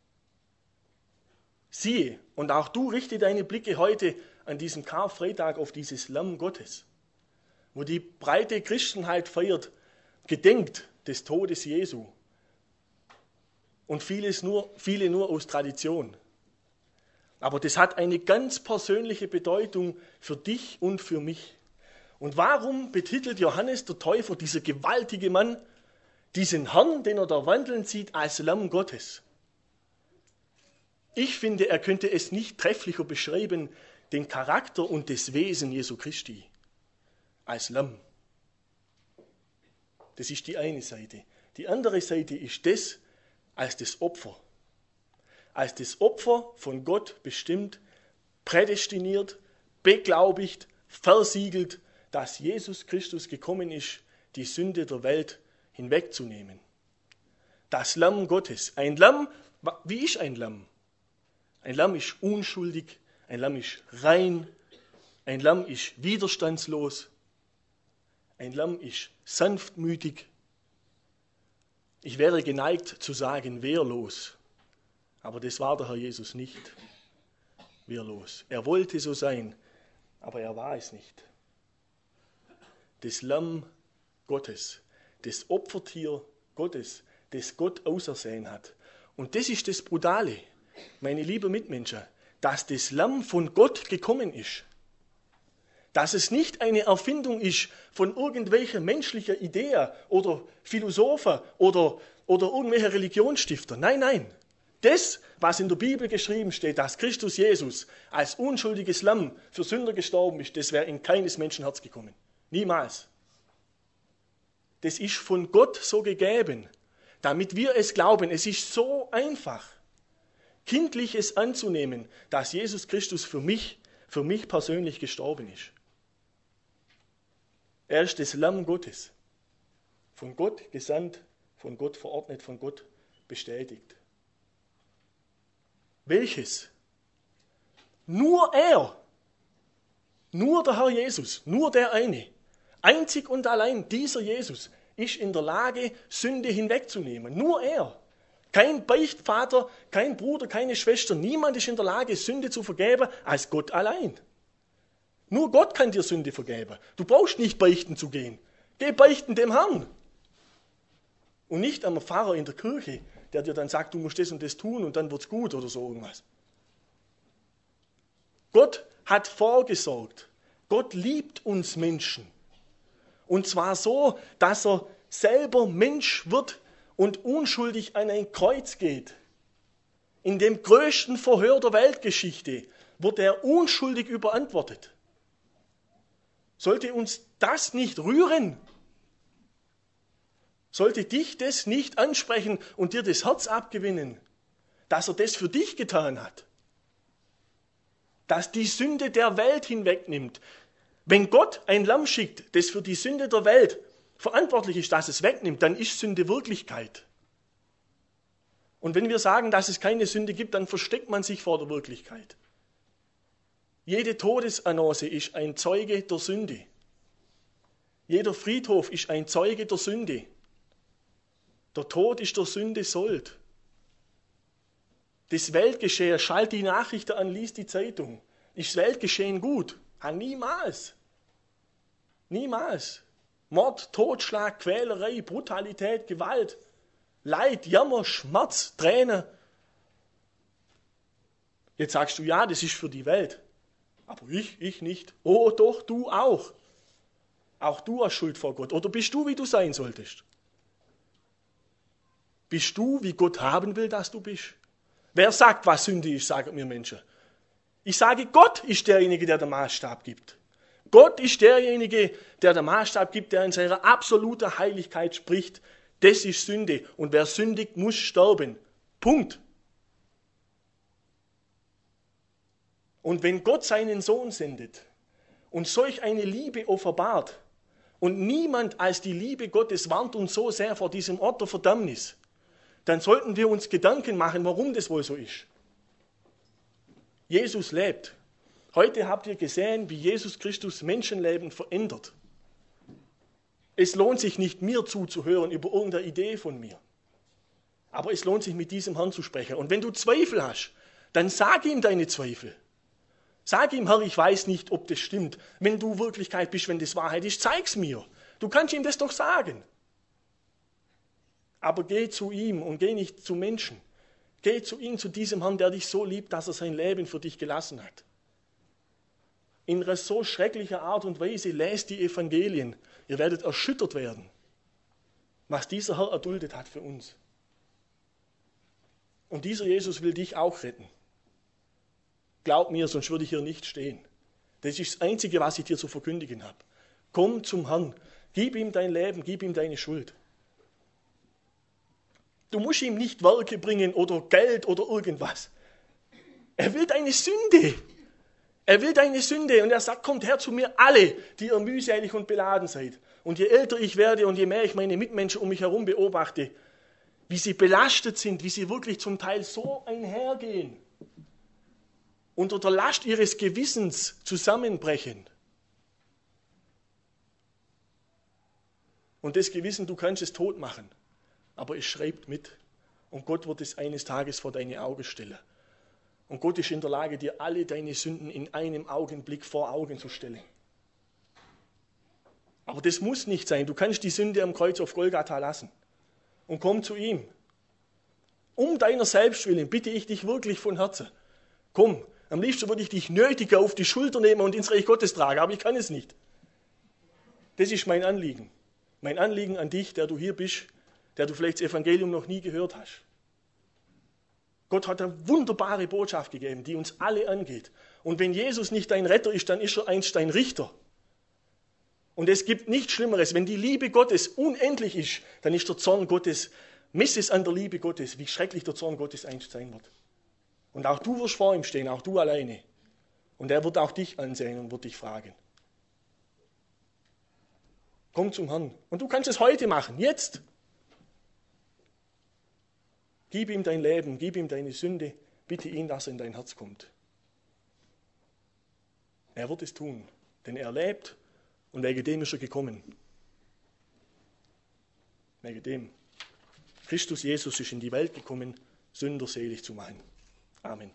Siehe, und auch du richte deine Blicke heute an diesem Karfreitag auf dieses Lamm Gottes, wo die breite Christenheit feiert, gedenkt des Todes Jesu und vieles nur, viele nur aus Tradition. Aber das hat eine ganz persönliche Bedeutung für dich und für mich. Und warum betitelt Johannes der Täufer, dieser gewaltige Mann, diesen Herrn, den er da wandeln sieht, als Lamm Gottes? Ich finde, er könnte es nicht trefflicher beschreiben, den Charakter und das Wesen Jesu Christi als Lamm. Das ist die eine Seite. Die andere Seite ist das als das Opfer. Als das Opfer von Gott bestimmt, prädestiniert, beglaubigt, versiegelt, dass Jesus Christus gekommen ist, die Sünde der Welt hinwegzunehmen. Das Lamm Gottes. Ein Lamm, wie ist ein Lamm? Ein Lamm ist unschuldig, ein Lamm ist rein, ein Lamm ist widerstandslos, ein Lamm ist sanftmütig. Ich wäre geneigt zu sagen wehrlos, aber das war der Herr Jesus nicht. Wehrlos. Er wollte so sein, aber er war es nicht. Das Lamm Gottes, das Opfertier Gottes, das Gott ausersehen hat. Und das ist das Brutale, meine lieben Mitmenschen, dass das Lamm von Gott gekommen ist. Dass es nicht eine Erfindung ist von irgendwelcher menschlicher Idee oder Philosophen oder, oder irgendwelcher Religionsstifter. Nein, nein. Das, was in der Bibel geschrieben steht, dass Christus Jesus als unschuldiges Lamm für Sünder gestorben ist, das wäre in keines Menschenherz gekommen. Niemals. Das ist von Gott so gegeben, damit wir es glauben. Es ist so einfach, kindlich es anzunehmen, dass Jesus Christus für mich, für mich persönlich gestorben ist. Er ist das Lamm Gottes, von Gott gesandt, von Gott verordnet, von Gott bestätigt. Welches? Nur er, nur der Herr Jesus, nur der eine, einzig und allein dieser Jesus ist in der Lage, Sünde hinwegzunehmen. Nur er. Kein Beichtvater, kein Bruder, keine Schwester, niemand ist in der Lage, Sünde zu vergeben, als Gott allein. Nur Gott kann dir Sünde vergeben. Du brauchst nicht beichten zu gehen. Geh beichten dem Herrn. Und nicht am Pfarrer in der Kirche, der dir dann sagt, du musst das und das tun und dann wird's gut oder so irgendwas. Gott hat vorgesorgt. Gott liebt uns Menschen. Und zwar so, dass er selber Mensch wird und unschuldig an ein Kreuz geht. In dem größten Verhör der Weltgeschichte wird er unschuldig überantwortet. Sollte uns das nicht rühren? Sollte dich das nicht ansprechen und dir das Herz abgewinnen, dass er das für dich getan hat? Dass die Sünde der Welt hinwegnimmt. Wenn Gott ein Lamm schickt, das für die Sünde der Welt verantwortlich ist, dass es wegnimmt, dann ist Sünde Wirklichkeit. Und wenn wir sagen, dass es keine Sünde gibt, dann versteckt man sich vor der Wirklichkeit. Jede Todesannonce ist ein Zeuge der Sünde. Jeder Friedhof ist ein Zeuge der Sünde. Der Tod ist der Sünde Sold. Das Weltgeschehen, schalt die Nachrichten an, lies die Zeitung. Ist das Weltgeschehen gut? Ha, niemals. Niemals. Mord, Totschlag, Quälerei, Brutalität, Gewalt, Leid, Jammer, Schmerz, Tränen. Jetzt sagst du, ja, das ist für die Welt. Aber ich, ich nicht. Oh doch, du auch. Auch du hast Schuld vor Gott. Oder bist du, wie du sein solltest? Bist du, wie Gott haben will, dass du bist? Wer sagt, was Sünde ist, sagen mir Menschen. Ich sage, Gott ist derjenige, der den Maßstab gibt. Gott ist derjenige, der den Maßstab gibt, der in seiner absoluten Heiligkeit spricht. Das ist Sünde. Und wer sündigt, muss sterben. Punkt. Und wenn Gott seinen Sohn sendet und solch eine Liebe offenbart und niemand als die Liebe Gottes warnt uns so sehr vor diesem Ort der Verdammnis, dann sollten wir uns Gedanken machen, warum das wohl so ist. Jesus lebt. Heute habt ihr gesehen, wie Jesus Christus Menschenleben verändert. Es lohnt sich nicht, mir zuzuhören über irgendeine Idee von mir. Aber es lohnt sich, mit diesem Herrn zu sprechen. Und wenn du Zweifel hast, dann sag ihm deine Zweifel. Sag ihm, Herr, ich weiß nicht, ob das stimmt. Wenn du Wirklichkeit bist, wenn das Wahrheit ist, zeig's mir. Du kannst ihm das doch sagen. Aber geh zu ihm und geh nicht zu Menschen. Geh zu ihm, zu diesem Herrn, der dich so liebt, dass er sein Leben für dich gelassen hat. In einer so schrecklicher Art und Weise lest die Evangelien. Ihr werdet erschüttert werden, was dieser Herr erduldet hat für uns. Und dieser Jesus will dich auch retten. Glaub mir, sonst würde ich hier nicht stehen. Das ist das Einzige, was ich dir zu verkündigen habe. Komm zum Herrn, gib ihm dein Leben, gib ihm deine Schuld. Du musst ihm nicht Werke bringen oder Geld oder irgendwas. Er will deine Sünde. Er will deine Sünde und er sagt, kommt her zu mir alle, die ihr mühselig und beladen seid. Und je älter ich werde und je mehr ich meine Mitmenschen um mich herum beobachte, wie sie belastet sind, wie sie wirklich zum Teil so einhergehen, unter der Last ihres Gewissens zusammenbrechen. Und das Gewissen, du kannst es tot machen, aber es schreibt mit. Und Gott wird es eines Tages vor deine Augen stellen. Und Gott ist in der Lage, dir alle deine Sünden in einem Augenblick vor Augen zu stellen. Aber das muss nicht sein. Du kannst die Sünde am Kreuz auf Golgatha lassen. Und komm zu ihm. Um deiner selbst willen bitte ich dich wirklich von Herzen. Komm, am liebsten würde ich dich nötiger auf die Schulter nehmen und ins Reich Gottes tragen, aber ich kann es nicht. Das ist mein Anliegen. Mein Anliegen an dich, der du hier bist, der du vielleicht das Evangelium noch nie gehört hast. Gott hat eine wunderbare Botschaft gegeben, die uns alle angeht. Und wenn Jesus nicht dein Retter ist, dann ist er einst dein Richter. Und es gibt nichts Schlimmeres. Wenn die Liebe Gottes unendlich ist, dann ist der Zorn Gottes, miss es an der Liebe Gottes, wie schrecklich der Zorn Gottes einst sein wird. Und auch du wirst vor ihm stehen, auch du alleine. Und er wird auch dich ansehen und wird dich fragen. Komm zum Herrn. Und du kannst es heute machen, jetzt. Gib ihm dein Leben, gib ihm deine Sünde, bitte ihn, dass er in dein Herz kommt. Er wird es tun, denn er lebt und wegen dem ist er gekommen. Wegen dem. Christus Jesus ist in die Welt gekommen, Sünder selig zu machen. Amen.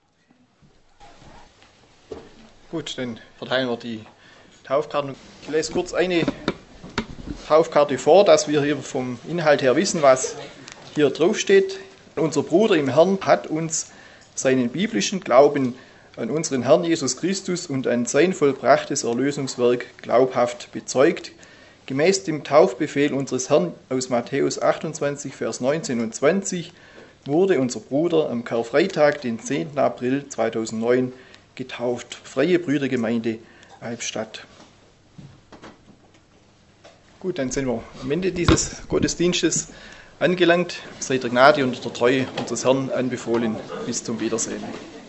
Gut, dann verteilen wir die Taufkarten. Ich lese kurz eine Taufkarte vor, dass wir hier vom Inhalt her wissen, was hier drauf steht. Unser Bruder im Herrn hat uns seinen biblischen Glauben an unseren Herrn Jesus Christus und an sein vollbrachtes Erlösungswerk glaubhaft bezeugt. Gemäß dem Taufbefehl unseres Herrn aus Matthäus achtundzwanzig, Vers neunzehn und zwanzig wurde unser Bruder am Karfreitag, den zehnten April zweitausendneun, getauft. Freie Brüdergemeinde Albstadt. Gut, dann sind wir am Ende dieses Gottesdienstes angelangt. Seid der Gnade und der Treue unseres Herrn anbefohlen. Bis zum Wiedersehen.